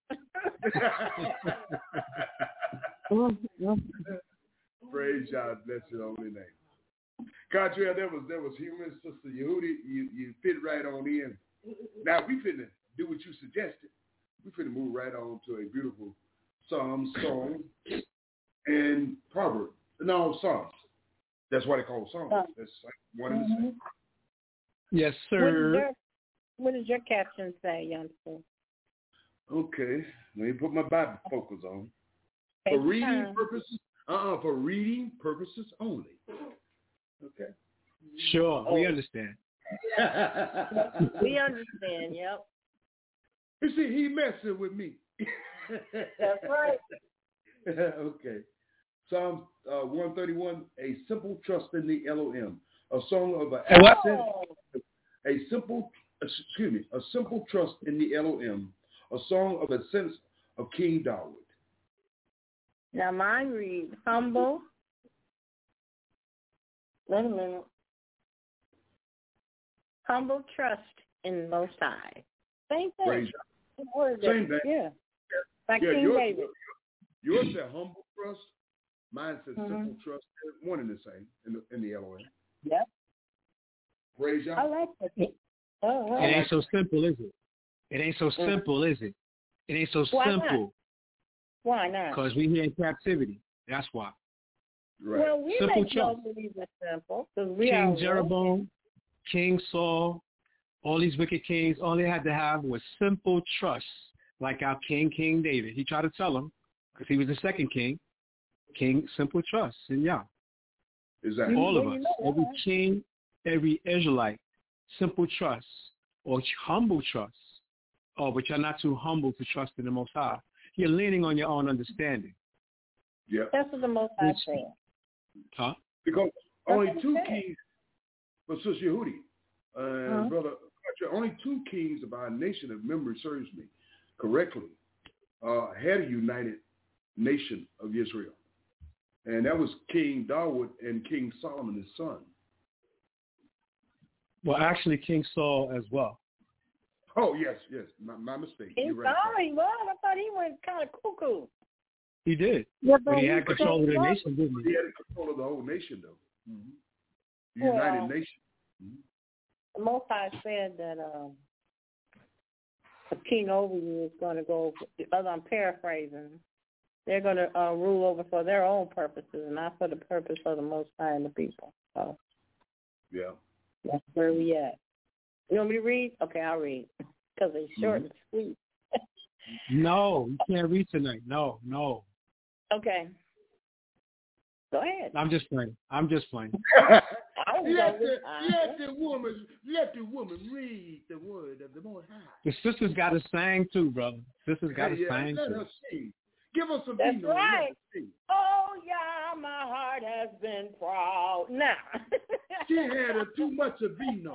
Praise God, bless your holy name. Contrary, that was human, Sister Yehudi. You fit right on in. Now we finna do what you suggested. We finna move right on to a beautiful song, and proverb. No, Psalms. That's why they call songs. That's like one and the same. Yes, sir. What does your caption say, youngster? Okay, let me put my Bible focus on. Take For your reading time. purposes, for reading purposes only. Okay. Sure, we understand. We understand, yep. You see, he messing with me. That's right. Okay. Psalm 131, a simple trust in the Elohim. A song of a simple trust in the Elohim. A song of ascents of King David. Now mine reads, humble. Wait a minute. Humble trust in the Most High. Same thing. Praise Same thing. Yeah. Like Yeah, King David. yours said humble trust. Mine said simple trust. One and the same in the Elohim. Yep. Praise I y'all. like that. Oh, well. It ain't so simple, is it? It ain't so simple, is it? It ain't so Why simple. not? Why not? Because we here in captivity. That's why. Right. Well, we Simple make no trust. believe it's simple. We King are Jeroboam, King Saul, all these wicked kings, all they had to have was simple trust, like our King David. He tried to tell them, because he was the second king, simple trust in Yah. Exactly. All of Well, us, you know every that. king, every Israelite, simple trust or humble trust. Oh, but you're not too humble to trust in the Most High. You're leaning on your own understanding. Yeah. That's what the Most High said. Huh? Because That's only what two it said. kings, but Sister Yehudi and Brother only 2 kings of our nation, if memory serves me correctly, had a united nation of Israel. And that was King Dawood and King Solomon, his son. Well, actually, King Saul as well. Oh, yes. My mistake. King You're right. Saul, he was. I thought he went kind of cuckoo. He did. Yeah, But he had control of the nation, didn't He he? had control of the whole nation, though. Mm-hmm. The Well, United Nation. Mm-hmm. The Most High said that King over you is going to go, because I'm paraphrasing, they're going to rule over for their own purposes and not for the purpose of the Most High and the people. So Yeah. that's where we at. You want me to read? Okay, I'll read because it's short and sweet. No, you can't read tonight. No. Okay. Go ahead. I'm just playing. Let the woman read the word of the Most High. The sisters got to sing too, brother. Sisters got to sing let too. her sing. Give us some That's vino. right. Oh, yeah, my heart has been proud. Now. She had too much of vino.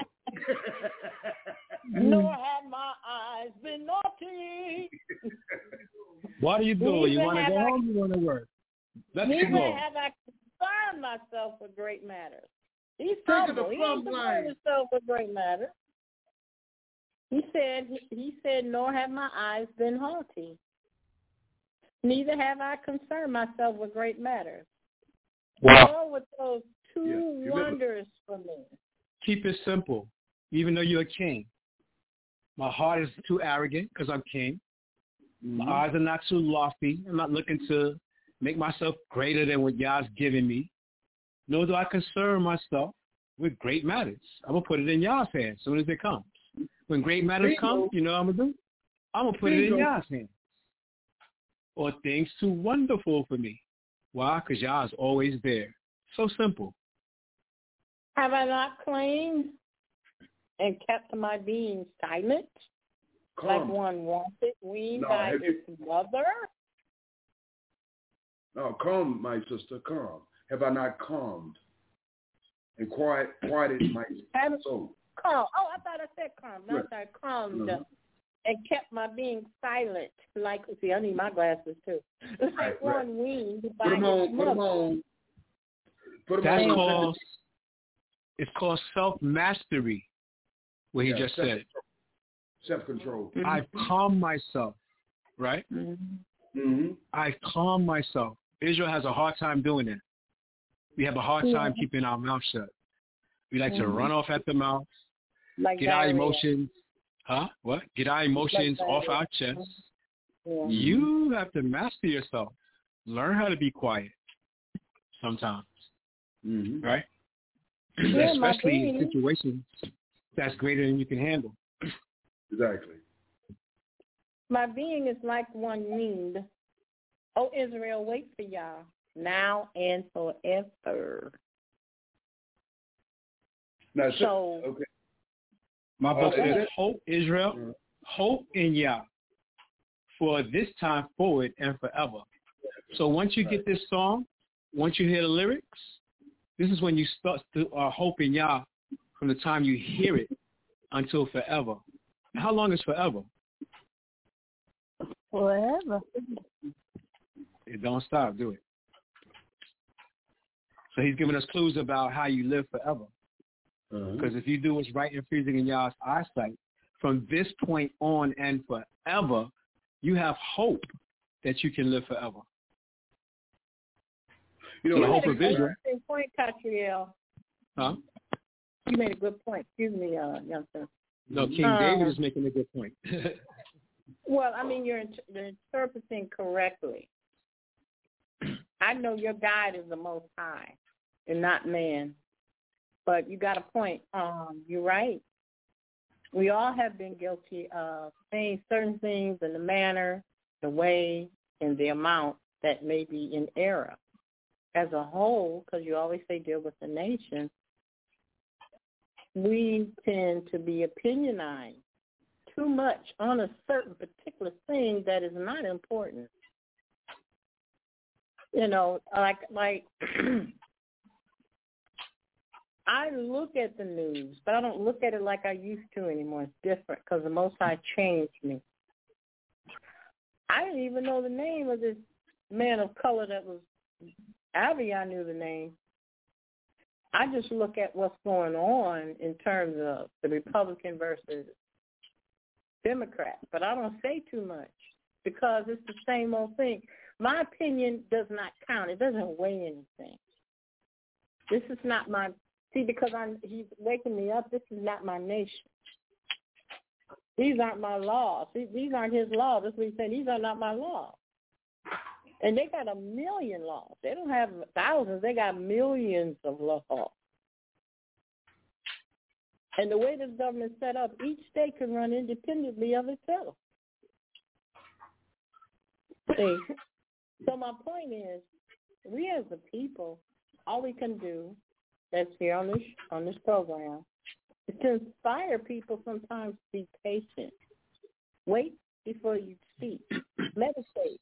Nor have my eyes been naughty. What are you doing? You want to go home? You want to work? Let's Neither go. have I concerned myself with great matters. He's Taking humble. the He ain't plumb line. concerned himself with great matters. He said, nor have my eyes been haughty. Neither have I concerned myself with great matters. Wow. All with those 2 wonders for me. Keep it simple. Even though you're a king, my heart is too arrogant because I'm king. Mm-hmm. My eyes are not too lofty. I'm not looking to make myself greater than what Yah's given me. Nor do I concern myself with great matters. I'm going to put it in Yah's hands as soon as it comes. When great matters come, you know what I'm going to do? I'm going to put it in Yah's hands. Or things too wonderful for me. Why? Because Yah is always there. So simple. Have I not claimed and kept my being silent, like one wanted, weaned by its mother? No, calm, my sister, calm. Have I not calmed and quieted my soul? Calm. Oh, I thought I said calm. No, I calmed and kept my being silent. Like, see, I need my glasses too. Like one weaned by its mother. Put them on. It's called self-mastery, what he just said. Self-control. Mm-hmm. I've calmed myself, right? Mm-hmm. I've calmed myself. Israel has a hard time doing that. We have a hard time keeping our mouth shut. We like to run off at the mouth, like get our emotions, Get our emotions off our chest. Yeah. You have to master yourself. Learn how to be quiet sometimes, right? Yeah, especially in situations that's greater than you can handle. Exactly. My being is like one weaned. O Israel, wait for Yah, now and forever. Now, so, okay. My book says, hope, Israel, hope in Yah for this time forward and forever. So once you get this song, once you hear the lyrics, this is when you start to hope in Yah from the time you hear it until forever. How long is forever? Forever. It don't stop, do it. So he's giving us clues about how you live forever. Because if you do what's right and pleasing in Yah's eyesight, from this point on and forever, you have hope that you can live forever. You know, the hope of Israel. Point, Catriel. Huh? You made a good point. Excuse me, youngster. No, King David is making a good point. Well, I mean, you're interpreting correctly. I know your guide is the Most High and not man. But you got a point. You're right. We all have been guilty of saying certain things in the manner, the way, and the amount that may be in error. As a whole, because you always say deal with the nation, we tend to be opinionized too much on a certain particular thing that is not important. You know, like I look at the news, but I don't look at it like I used to anymore. It's different because the Most High changed me. I didn't even know the name of this man of color that was Avion knew the name. I just look at what's going on in terms of the Republican versus Democrat, but I don't say too much because it's the same old thing. My opinion does not count. It doesn't weigh anything. This is not my, because he's waking me up, this is not my nation. These aren't my laws. These aren't his laws. That's what he's saying. These are not my laws. And they got 1 million laws. They don't have thousands. They got millions of laws. And the way this government's set up, each state can run independently of itself. See? So my point is, we as the people, all we can do that's here on this program is to inspire people sometimes to be patient. Wait before you speak. Meditate.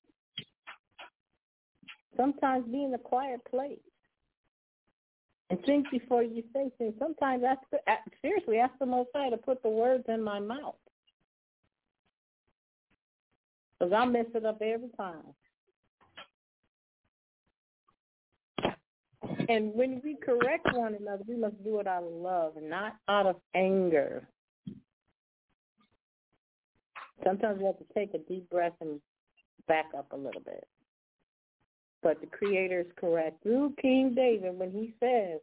Sometimes be in a quiet place and think before you say things. Sometimes seriously ask the Most High to put the words in my mouth, because I mess it up every time. And when we correct one another, we must do it out of love and not out of anger. Sometimes we have to take a deep breath and back up a little bit. But the Creator is correct through King David when he says,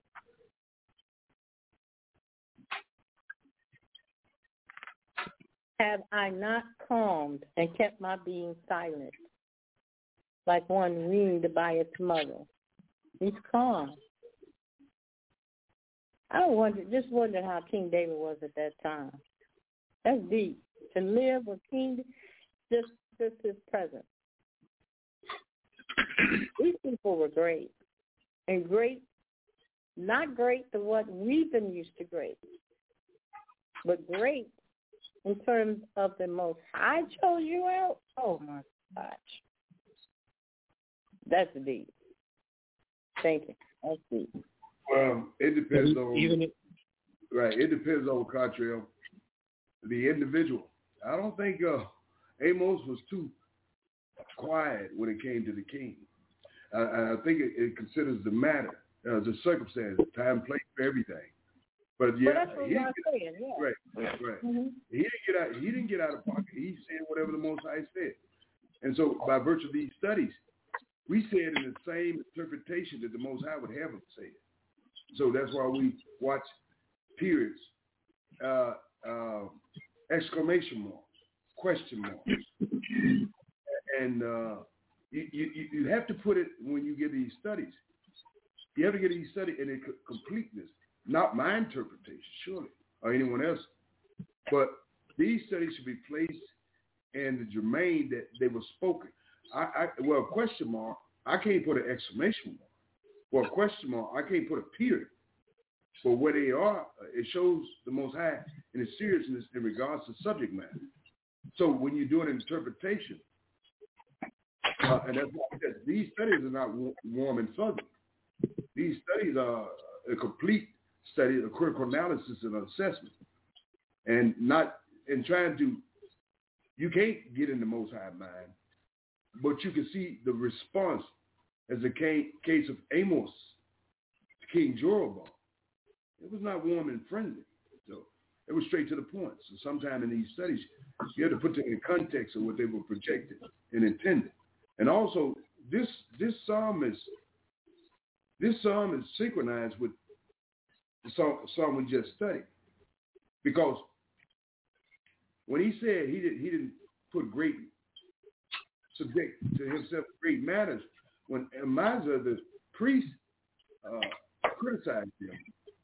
have I not calmed and kept my being silent, like one weaned by its mother? He's calm. I just wonder how King David was at that time. That's deep. To live with King, just his presence. These people were great. And great, not great to what we've been used to great, but great in terms of the Most High chose you out. Oh, my gosh. That's deep. Thank you. That's deep. It depends on, right, it depends on, Cottrell, the individual. I don't think Amos was too quiet when it came to the king. I think it considers the matter, the circumstance, time, place, for everything. But yeah, that's what I'm saying. Yeah. Right. Mm-hmm. He didn't get out of pocket. He said whatever the Most High said. And so, by virtue of these studies, we say it in the same interpretation that the Most High would have him say it. So that's why we watch periods, exclamation marks, question marks, and you have to put it when you get these studies. You have to get these studies in a completeness, not my interpretation, surely, or anyone else. But these studies should be placed in the germane that they were spoken. Well, question mark, I can't put an exclamation mark. Well, question mark, I can't put a period. For where they are, it shows the Most High in its seriousness in regards to subject matter. So when you're doing an interpretation, and that's why these studies are not warm and fuzzy. These studies are a complete study, a critical analysis and assessment, and trying to. You can't get in the Most High mind, but you can see the response as the case of Amos to King Jeroboam. It was not warm and friendly. So it was straight to the point. So sometime in these studies, you have to put them in context of what they were projected and intended. And also, this psalm is synchronized with the psalm we just studied, because when he said he didn't put great subject to himself great matters, when Amaziah the priest criticized him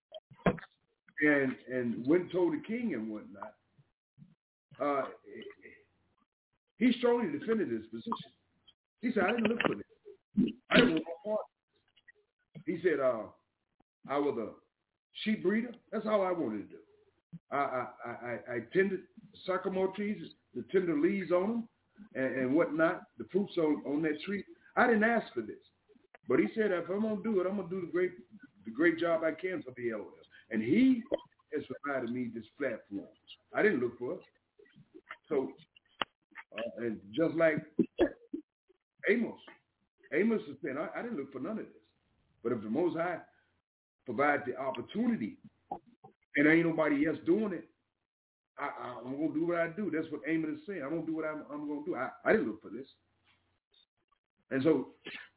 and went and told the king and whatnot, he strongly defended his position. He said, I didn't look for this. I didn't want no part. He said, I was a sheep breeder. That's all I wanted to do. I tended sycamore trees, the tender leaves on them and whatnot, the fruits on that tree. I didn't ask for this. But he said, if I'm going to do it, I'm going to do the great job I can for the elders. And he has provided me this platform. I didn't look for it. So, and just like Amos is saying, I didn't look for none of this. But if the Most High provides the opportunity and ain't nobody else doing it, I'm going to do what I do. That's what Amos is saying. I'm going to do what I'm going to do. I didn't look for this. And so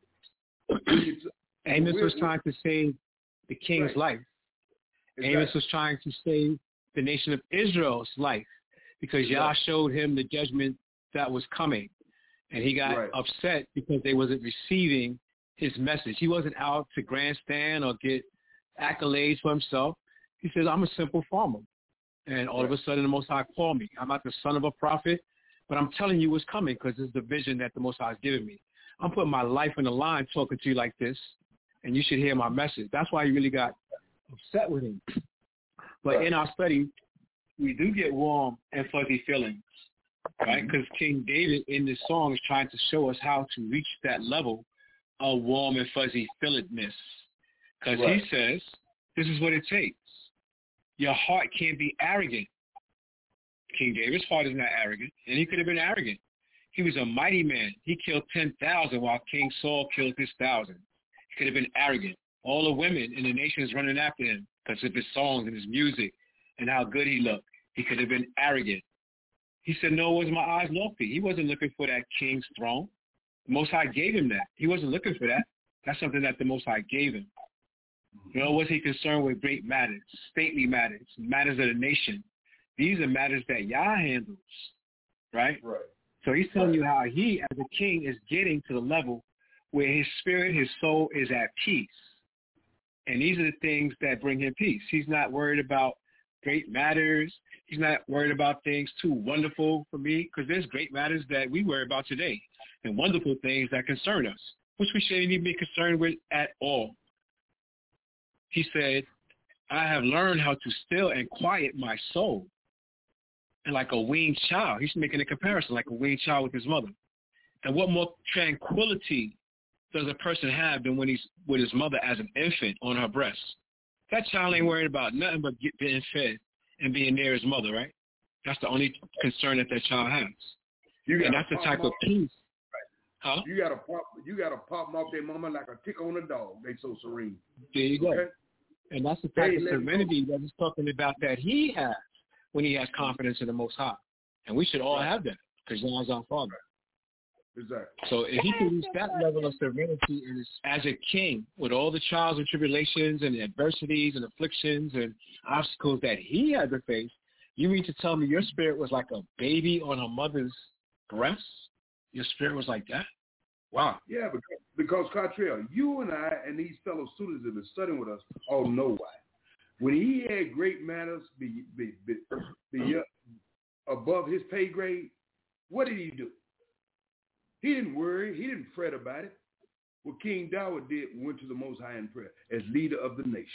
Amos was trying to save the king's life. Exactly. Amos was trying to save the nation of Israel's life because Yah showed him the judgment that was coming. And he got upset because they wasn't receiving his message. He wasn't out to grandstand or get accolades for himself. He says, I'm a simple farmer. And all of a sudden the Most High called me. I'm not the son of a prophet, but I'm telling you what's coming because it's the vision that the Most High has given me. I'm putting my life on the line talking to you like this, and you should hear my message. That's why he really got upset with him. But in our study, we do get warm and fuzzy feelings, right? Because King David in this song is trying to show us how to reach that level of warm and fuzzy feelingness. Because he says, this is what it takes. Your heart can't be arrogant. King David's heart is not arrogant, and he could have been arrogant. He was a mighty man. He killed 10,000 while King Saul killed his 1,000. He could have been arrogant. All the women in the nation is running after him because of his songs and his music and how good he looked. He could have been arrogant. He said, no, was my eyes lofty. He wasn't looking for that king's throne. The Most High gave him that. He wasn't looking for that. That's something that the Most High gave him. Nor was he concerned with great matters, stately matters, matters of the nation. These are matters that Yah handles, right? So he's telling you how he, as a king, is getting to the level where his spirit, his soul is at peace. And these are the things that bring him peace. He's not worried about great matters. He's not worried about things too wonderful for me, because there's great matters that we worry about today and wonderful things that concern us, which we shouldn't even be concerned with at all. He said, I have learned how to still and quiet my soul. And like a weaned child, he's making a comparison, like a weaned child with his mother. And what more tranquility does a person have than when he's with his mother as an infant on her breast? That child ain't worried about nothing but being fed and being near his mother, right? That's the only concern that child has. And that's the type of peace. Huh? You gotta pop them off their mama like a tick on a dog. They so serene. There you go. And that's the type of serenity that he's talking about that he has when he has confidence in the Most High. And we should all have that because Yah's our Father. Exactly. So if he can reach that level of serenity as a king with all the trials and tribulations and adversities and afflictions and obstacles that he had to face, you mean to tell me your spirit was like a baby on her mother's breast? Your spirit was like that? Wow. Yeah, because Cartrell, you and I and these fellow students that have been studying with us all know why. When he had great matters be above his pay grade, what did he do? He didn't worry. He didn't fret about it. What King David did, went to the Most High in prayer as leader of the nation.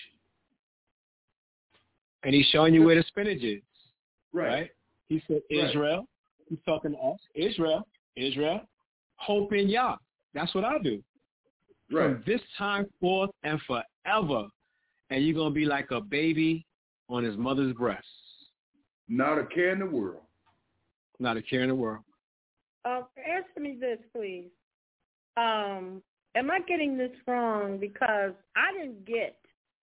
And he's showing you where the spinach is. Right? He said, Israel. He's talking to us. Israel, hope in Yah. That's what I do. Right. From this time forth and forever. And you're going to be like a baby on his mother's breast. Not a care in the world. Not a care in the world. Answer me this, please. Am I getting this wrong? Because I didn't get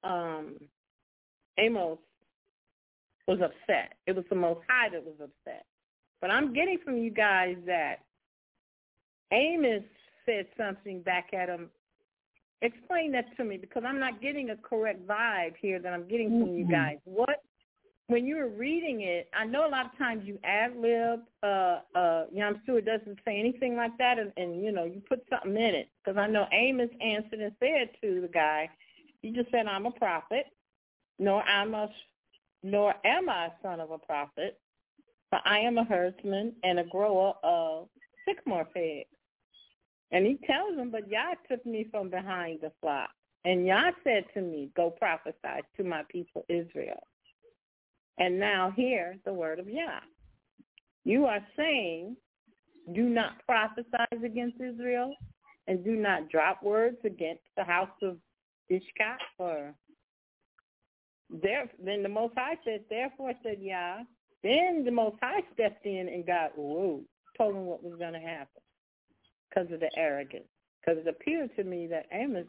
Amos was upset. It was the Most High that was upset. But I'm getting from you guys that Amos said something back at him. Explain that to me, because I'm not getting a correct vibe here that I'm getting from you guys. When you were reading it, I know a lot of times you ad-lib. Yam Stewart doesn't say anything like that, and you put something in it. Because I know Amos answered and said to the guy, he just said, I'm a prophet, nor am I a son of a prophet, but I am a herdsman and a grower of sycamore figs. And he tells him, but Yah took me from behind the flock. And Yah said to me, go prophesy to my people Israel. And now hear the word of Yah. You are saying, do not prophesy against Israel and do not drop words against the house of Ishkat? Or Then the Most High said, therefore said Yah. Then the Most High stepped in and told him what was going to happen because of the arrogance. Because it appeared to me that Amos,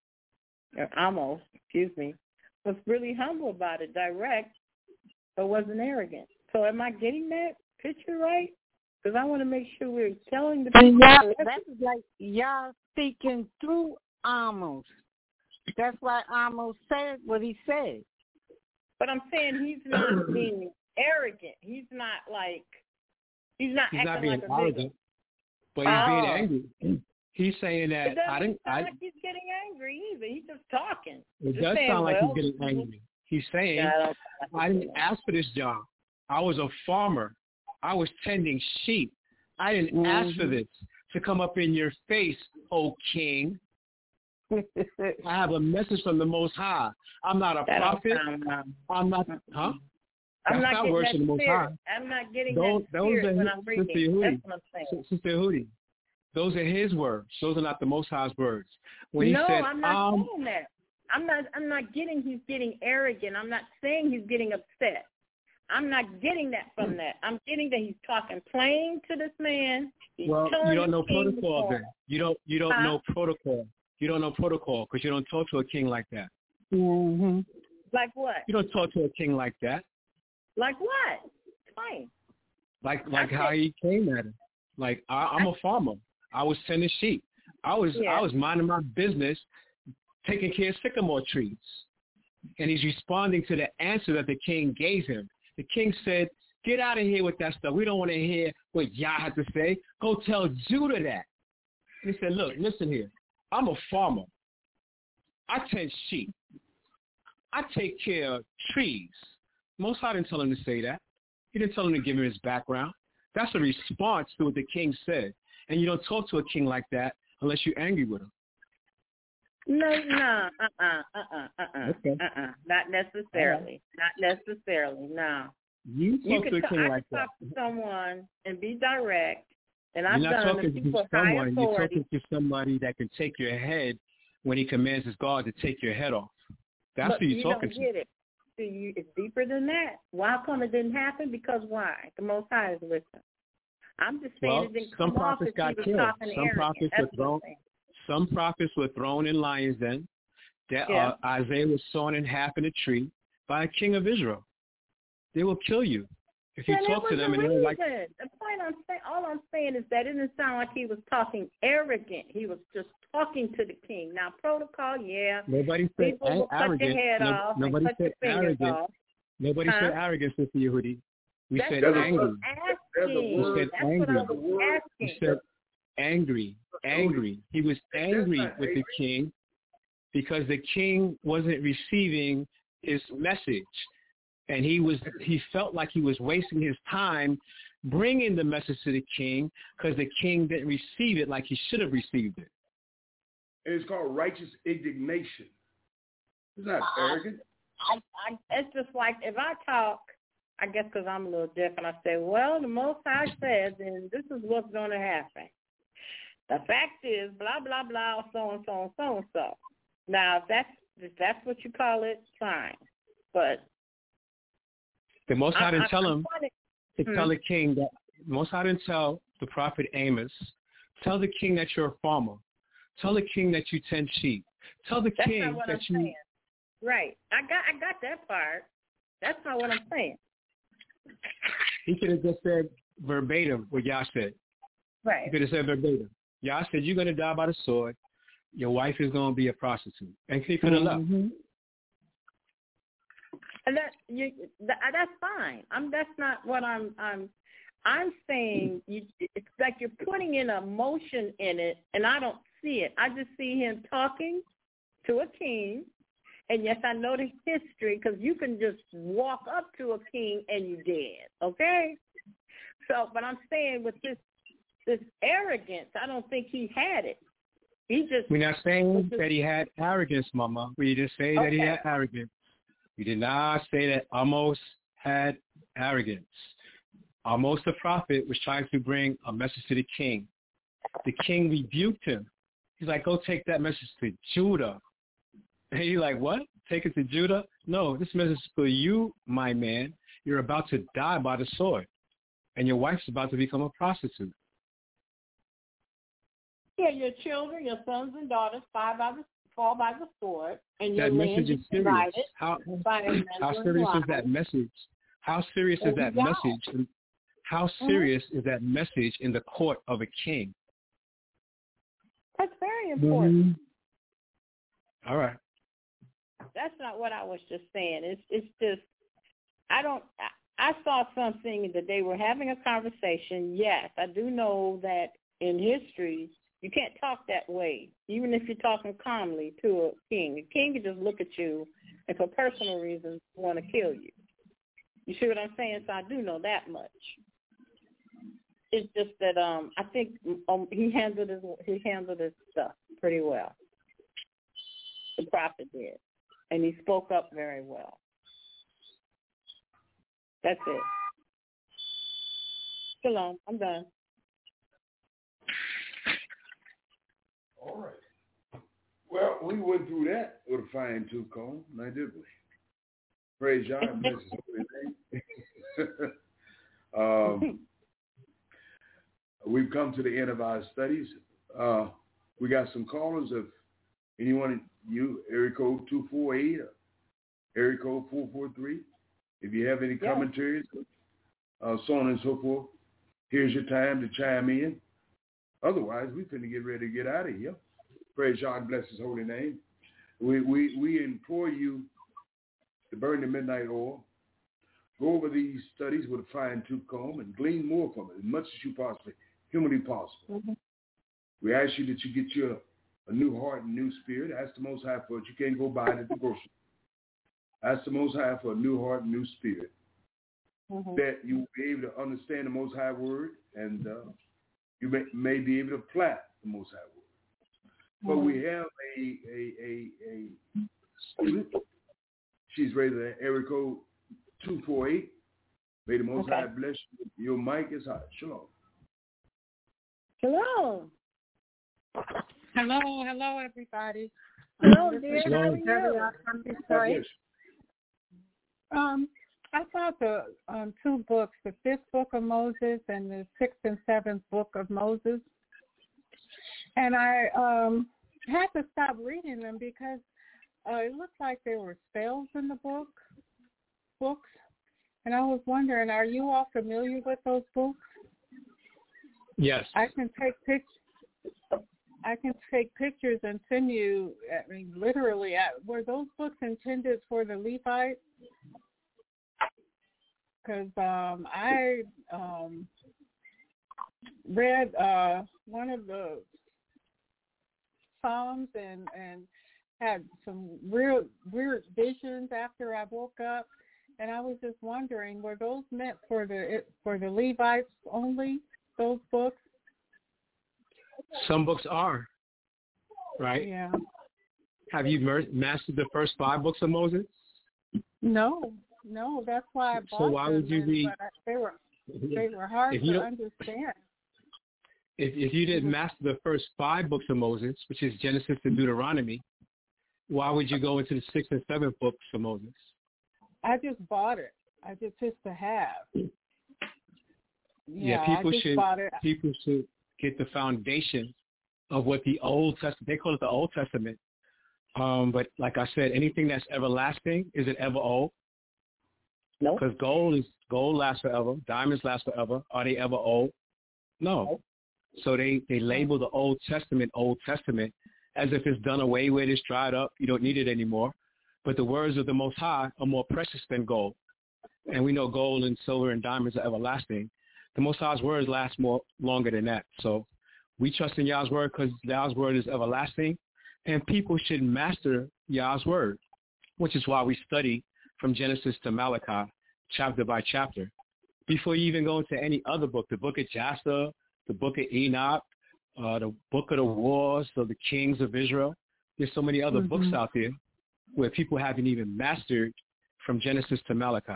was really humble about it, direct, but wasn't arrogant. So am I getting that picture right? Because I want to make sure we're telling the people. That's like y'all speaking through Amos. That's why Amos said what he said. But I'm saying he's not being arrogant. He's not acting being like a arrogant, but he's being angry. He's saying that it doesn't sound like he's getting angry either. He's just talking. It does sound like he's getting angry. He's saying, I didn't ask for this job. I was a farmer. I was tending sheep. I didn't ask for this to come up in your face, O king. I have a message from the Most High. I'm not a prophet. I'm not, huh? I'm That's not worshiping the Most High. I'm not getting that spirit when I'm reading. That's what I'm saying. Sister Hudi, those are his words. Those are not the Most High's words. When he said, I'm not saying that. I'm not getting he's getting arrogant. I'm not saying he's getting upset. I'm not getting that from that. I'm getting that he's talking plain to this man. Well, you don't know protocol then. You don't know protocol. You don't know protocol because you don't talk to a king like that. Mm-hmm. Like what? You don't talk to a king like that. Like what? Explain. Like how he came at him. Like I'm a farmer. I was tending sheep. I was minding my business, taking care of sycamore trees. And he's responding to the answer that the king gave him. The king said, get out of here with that stuff. We don't want to hear what Yah had to say. Go tell Judah that. And he said, look, listen here. I'm a farmer. I tend sheep. I take care of trees. Most High didn't tell him to say that. He didn't tell him to give him his background. That's a response to what the king said. And you don't talk to a king like that unless you're angry with him. Okay. Not necessarily. No. You talk to a king like that. I can talk to someone and be direct, and I've You're not done talking the people to someone. You're authority. talking to somebody that can take your head when he commands his guard to take your head off. That's who you're talking to. You don't get it. It's deeper than that. Why come it didn't happen? Because why? The Most High is listening. I'm just saying it didn't come off as he was talking arrogant. Some prophets were thrown in lions den. Isaiah was sawn in half in a tree by a king of Israel. They will kill you if you talk to them. And they're like, the point all I'm saying is that it didn't sound like he was talking arrogant. He was just talking to the king. Now, protocol, nobody said people will cut your head off. Nobody said arrogant. Nobody said arrogant, Sister Yehudi. We said angry. We said angry. We said angry. He was angry with the king because the king wasn't receiving his message. And he felt like he was wasting his time bringing the message to the king because the king didn't receive it like he should have received it. And it's called righteous indignation. It's not arrogant. It's just like if I talk, I guess because I'm a little different, I say, well, the Most High says, and this is what's going to happen. The fact is, blah, blah, blah, so and so and so and so. Now, if that's what you call it, fine. But the Most High didn't tell him to tell the king that. The Most High didn't tell the prophet Amos, tell the king that you're a farmer. Tell the king that you tend sheep. Tell the king that you. Saying. Right. I got that part. That's not what I'm saying. He could have just said verbatim what Yah said. Right. He could have said verbatim. Yah said, you're going to die by the sword. Your wife is going to be a prostitute. And he could have left. And that's fine. That's not what I'm saying. It's like you're putting in emotion in it, and I don't see it. I just see him talking to a king. And yes, I know the history because you can just walk up to a king and you're dead, okay? So, but I'm saying with this arrogance, I don't think he had it. We're not saying that he had arrogance, Mama. We didn't say that he had arrogance. We did not say that Amos had arrogance. Amos the prophet was trying to bring a message to the king. The king rebuked him. He's like, go take that message to Judah. And you're like, what? Take it to Judah? No, this message is for you, my man. You're about to die by the sword. And your wife's about to become a prostitute. Yeah, your children, your sons and daughters fall by the sword, and your That land message is serious. divided How by serious is that message? How serious is that message? How serious is that message in the court of a king? That's very important. All right. That's not what I was just saying. It's just I saw something that they were having a conversation. Yes, I do know that in history you can't talk that way, even if you're talking calmly to a king. A king can just look at you and for personal reasons want to kill you. You see what I'm saying? So I do know that much. It's just that I think he handled his stuff pretty well. The prophet did, and he spoke up very well. That's it. Shalom. I'm done. All right. Well, we went through that with a fine-tooth comb, now did we? Praise God, bless His holy name. We've come to the end of our studies. We got some callers of anyone, area code 248 or area code 443. If you have any commentaries, so on and so forth, here's your time to chime in. Otherwise, we're going to get ready to get out of here. Praise God, bless His holy name. We implore you to burn the midnight oil. Go over these studies with a fine-tooth comb and glean more from it, as much as you possibly, humanly possible. Mm-hmm. We ask you that you get you a new heart and new spirit. Ask the Most High for it. You can't go buy it at the grocery store. Ask the Most High for a new heart and new spirit. Mm-hmm. That you will be able to understand the Most High word, and you may be able to apply the Most High word. But we have a student. She's raised an area code 248. May the Most High bless you. Your mic is hot. Shalom. Hello. Hello, everybody. Hello, dear. How are you? I thought the two books, the 5th book of Moses and the 6th and 7th book of Moses, and I had to stop reading them because it looked like there were spells in the books, and I was wondering, are you all familiar with those books? Yes. I can take pictures and send you. I mean, literally, were those books intended for the Levites? Because I read one of the Psalms and had some weird visions after I woke up, and I was just wondering, were those meant for the Levites only? Those books? Some books are, right? Yeah. Have you mastered the first 5 books of Moses? No, that's why I bought them. So why would you read? They were hard to understand. If you didn't master the first 5 books of Moses, which is Genesis and Deuteronomy, why would you go into the 6th and 7th books of Moses? I just bought it. I just to have. Yeah, people should get the foundation of what the Old Testament, they call it the Old Testament. But like I said, anything that's everlasting, is it ever old? No. Because gold lasts forever. Diamonds last forever. Are they ever old? No. So they label the Old Testament as if it's done away with, it's dried up, you don't need it anymore. But the words of the Most High are more precious than gold. And we know gold and silver and diamonds are everlasting. The Most High's words last longer than that. So we trust in Yah's word because Yah's word is everlasting. And people should master Yah's word, which is why we study from Genesis to Malachi, chapter by chapter. Before you even go into any other book, the book of Jasher, the book of Enoch, the book of the wars of the kings of Israel. There's so many other books out there where people haven't even mastered from Genesis to Malachi.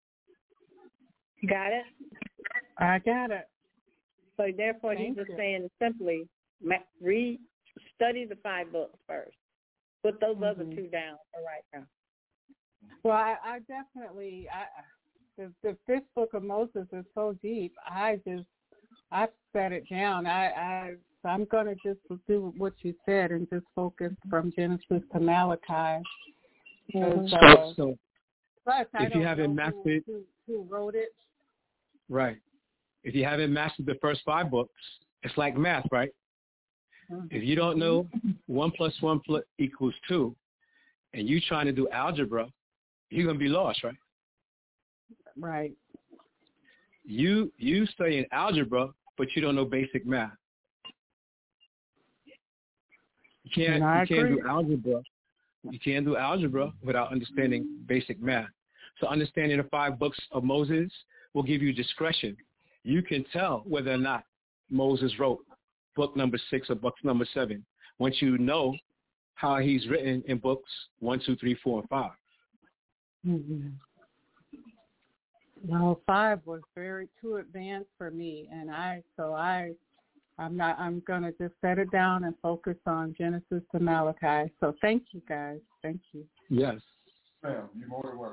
Got it? I got it. So therefore, he's just saying simply, study the 5 books first. put those other two down for right now. Well, I definitely, the fifth book of Moses is so deep. I've set it down. I'm going to just do what you said and just focus from Genesis to Malachi. So plus, if you haven't mastered, who wrote it. Right. If you haven't mastered the first 5 books, it's like math, right? If you don't know 1 + 1 = 2, and you trying to do algebra, you're gonna be lost, right? Right. You studying algebra, but you don't know basic math. You can't do algebra. You can't do algebra without understanding basic math. So understanding the 5 books of Moses will give you discretion. You can tell whether or not Moses wrote book number 6 or book number 7 once you know how he's written in books 1, 2, 3, 4, and 5. Mm-hmm. No, 5 was too advanced for me, and I'm gonna just set it down and focus on Genesis to Malachi. So thank you guys. Thank you. Yes. Ma'am, you're more than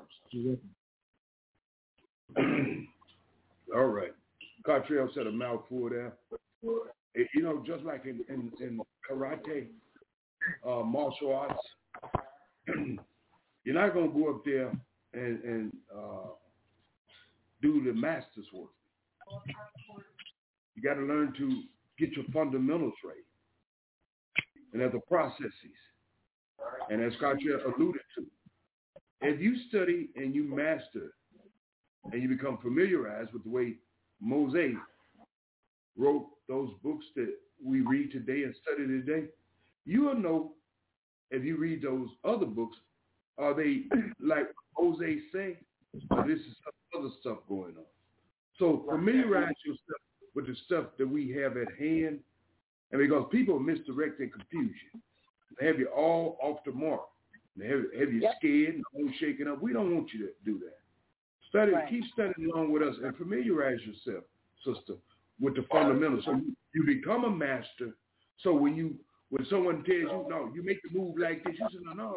welcome. All right. Cartrell said a mouthful there. Just like in karate, martial arts, you're not going to go up there and do the master's work. You got to learn to get your fundamentals right. And there's the processes. And as Cartrell alluded to, if you study and you master and you become familiarized with the way Moses wrote those books that we read today and study today, you will know if you read those other books, are they like Moses say, or this is some other stuff going on. So familiarize yourself with the stuff that we have at hand, and because people misdirect and confuse you. They have you all off the mark. They have you scared and all shaking up. We don't want you to do that. Keep studying along with us and familiarize yourself, sister, with the fundamentals. So you become a master. So when someone tells you, no, you make the move like this, you say, no,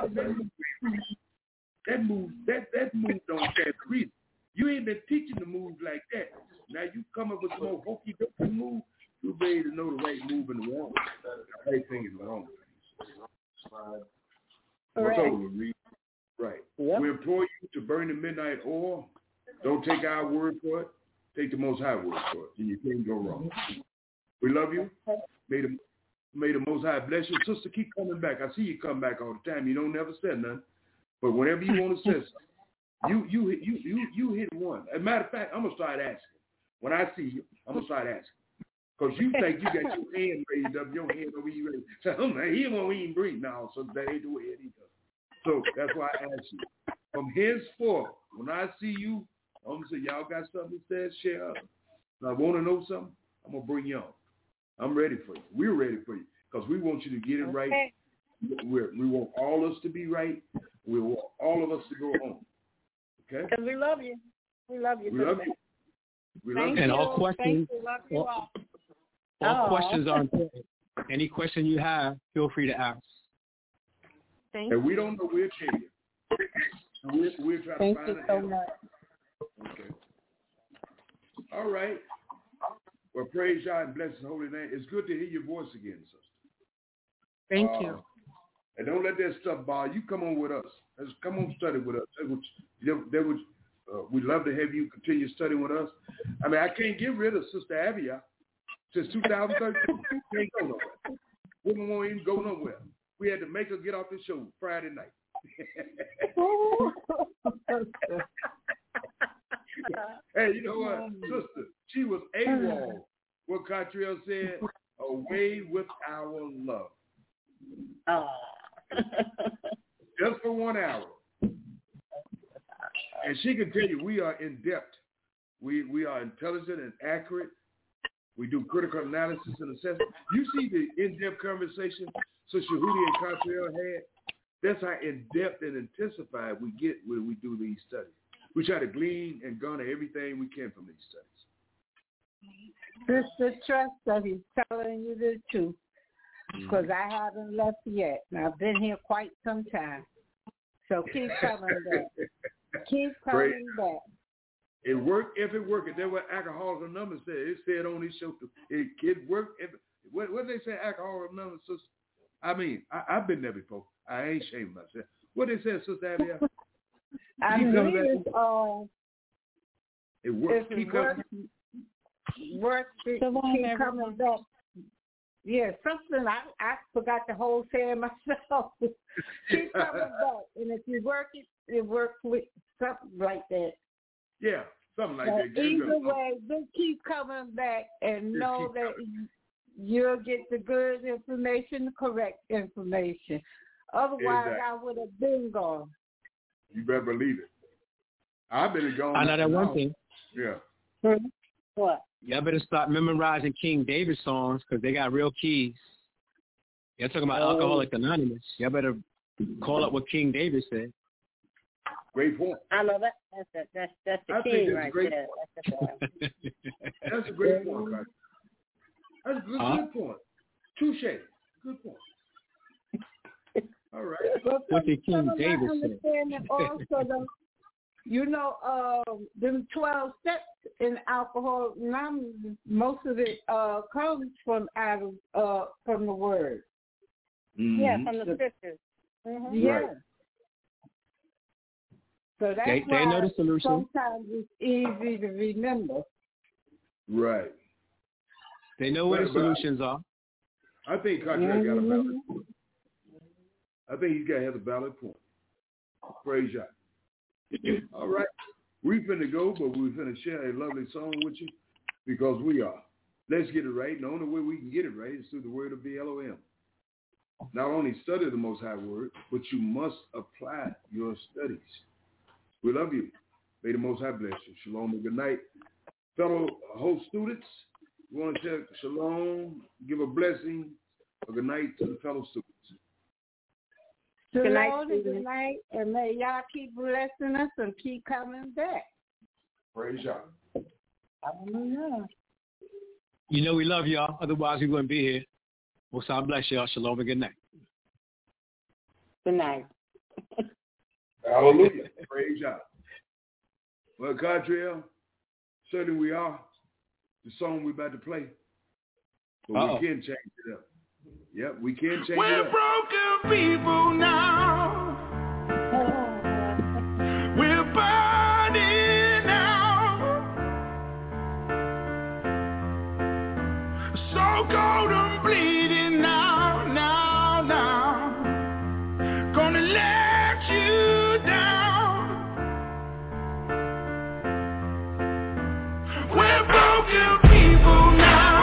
that move don't stand the reason. You ain't been teaching the move like that. Now you come up with some more hokey dokey move, you'll be able to know the right move and the wrong. The right thing is the wrong thing. Right. Yep. We implore you to burn the midnight oil. Don't take our word for it. Take the Most High word for it, and you can't go wrong. We love you. May the Most High bless you. Sister, keep coming back. I see you come back all the time. You don't never say nothing. But whenever you want to say something, you hit one. As a matter of fact, I'm going to start asking. When I see you, I'm going to start asking. Because you think you got your hand raised up, your hand over you raised. So he won't even breathe now, so that ain't the way it is. So that's why I ask you. From henceforth, when I see you, I'm going to say, y'all got something to say, share up. And I want to know something, I'm going to bring you on. I'm ready for you. We're ready for you because we want you to get it right. We want all us to be right. We want all of us to go home. Okay? Because we love you. We love you. We love you. We love you. And all questions, all questions are important. Any question you have, feel free to ask. And we don't know, we'll tell you. We'll try to find Thank you so much. Okay. All right. Well, praise God and bless His holy name. It's good to hear your voice again, sister. Thank you. And don't let that stuff bother you. Come on with us. Come on, study with us. We'd love to have you continue studying with us. I mean, I can't get rid of Sister Avia since 2013. Can't go nowhere. Woman won't even go nowhere. We had to make her get off the show Friday night. Hey, you know what, sister? She was AWOL. What Cartrell said, away with our love. Oh. Just for 1 hour. And she can tell you we are in depth. We are intelligent and accurate. We do critical analysis and assessment. You see the in-depth conversation Sister Hootie and Cartrell had? That's how in-depth and intensified we get when we do these studies. We try to glean and garner everything we can from these studies. Sister, trust that he's telling you the truth. because I haven't left yet. And I've been here quite some time. So keep coming back. Keep coming back. It worked if it worked. That's what Alcoholics Anonymous said. It said on his show, it worked if what they say, Alcoholics Anonymous? I mean, I've been there before. I ain't ashamed of myself. What they said, Sister Abby? I believe it works. Keep coming. Keep coming back. Yeah, something I forgot the whole saying myself. Keep coming back, and if you work it, it works with something like that. Yeah, something like that. Either way, just keep coming back and know that you'll get the good information, the correct information. Otherwise, I would have been gone. You better believe it. I've been gone. I know that one thing. Yeah. Mm-hmm. What? Y'all better start memorizing King David songs because they got real keys. Y'all talking about Alcoholics Anonymous. Y'all better call up what King David said. Great point. I know that. That's the key right there. That's a great point, guys. That's a good point. Touche. Good point. All right. What did King David say? Also, them 12 steps in Alcoholics Anonymous, most of it comes from from the Word. Mm-hmm. Yeah, from the Scriptures. Mm-hmm. Yeah. Right. So that's they know the solution. Sometimes it's easy to remember. Right. They know where the solutions are. I think Cartrell got a valid point. I think he's got to have a valid point. Praise God. All right. We finna go, but we finna share a lovely song with you because we are. Let's get it right. And the only way we can get it right is through the word of the Elohim. Not only study the Most High Word, but you must apply your studies. We love you. May the Most High bless you. Shalom and good night. Fellow host students, we want to say shalom, give a blessing, a good night to the fellow students. Good night, and may y'all keep blessing us and keep coming back. Praise y'all. Hallelujah. You know we love y'all, otherwise we wouldn't be here. Most God bless y'all. Shalom and good night. Good night. Hallelujah. Praise y'all. Well, Cartrell, certainly we are. The song we're about to play. But we can change it up. Yep, we can change it up. We're broken people now. We're burning out. So cold and bleeding now, now. Gonna let you down. We're broken people now.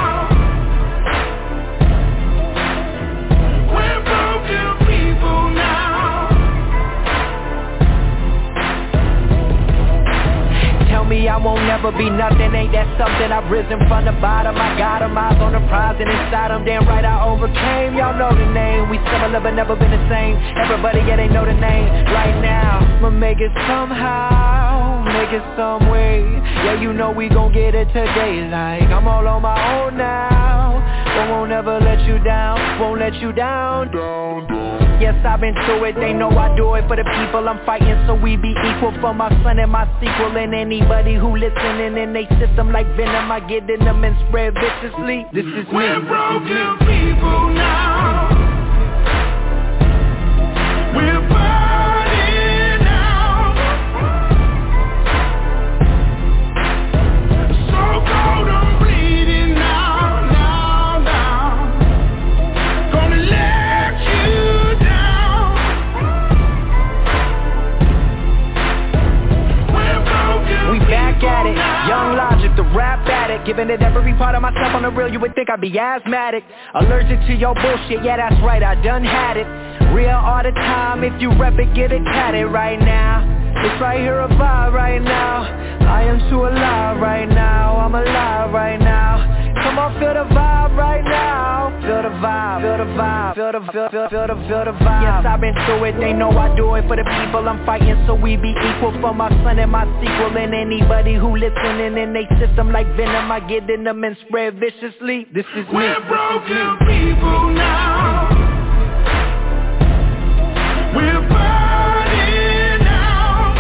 I won't never be nothing, ain't that something? I've risen from the bottom, I got them, eyes on the prize and inside them, damn right I overcame. Y'all know the name, we similar but never been the same. Everybody, yeah, they know the name. Right now, I'ma make it somehow, make it some way. Yeah, you know we gon' get it today. Like, I'm all on my own now, but won't ever let you down, won't let you down. Yes, I've been through it, they know I do it for the people I'm fighting, so we be equal for my son and my sequel. And anybody who listening in they system like venom, I get in them and spread viciously. This is me. We're broken people now. We're burning out. So cold and bleeding now, now. Gonna let you down. We're broken. We back at it, Young Logic, the rap addict, giving it every part of myself on the real, you would think I'd be asthmatic. Allergic to your bullshit, yeah that's right, I done had it. Real all the time, if you rep it, get it tatted right now. It's right here, a vibe right now. I am too alive right now, I'm alive right now. Come on, feel the vibe right now. Feel the vibe, feel the vibe, feel the vibe. Yes, I've been through it, they know I do it for the people I'm fighting, so we be equal for my son and my sequel. And anybody who listening in they system like venom, I get in them and spread viciously. This is me. We're broken people now. We're burning out.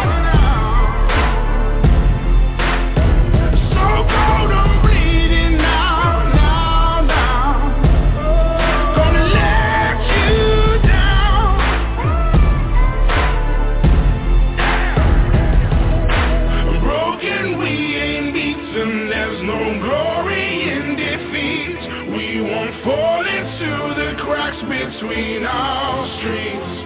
So cold, I'm bleeding now. Gonna let you down. Broken, we ain't beaten. There's no glory in defeat. We won't fall into the cracks between our streets.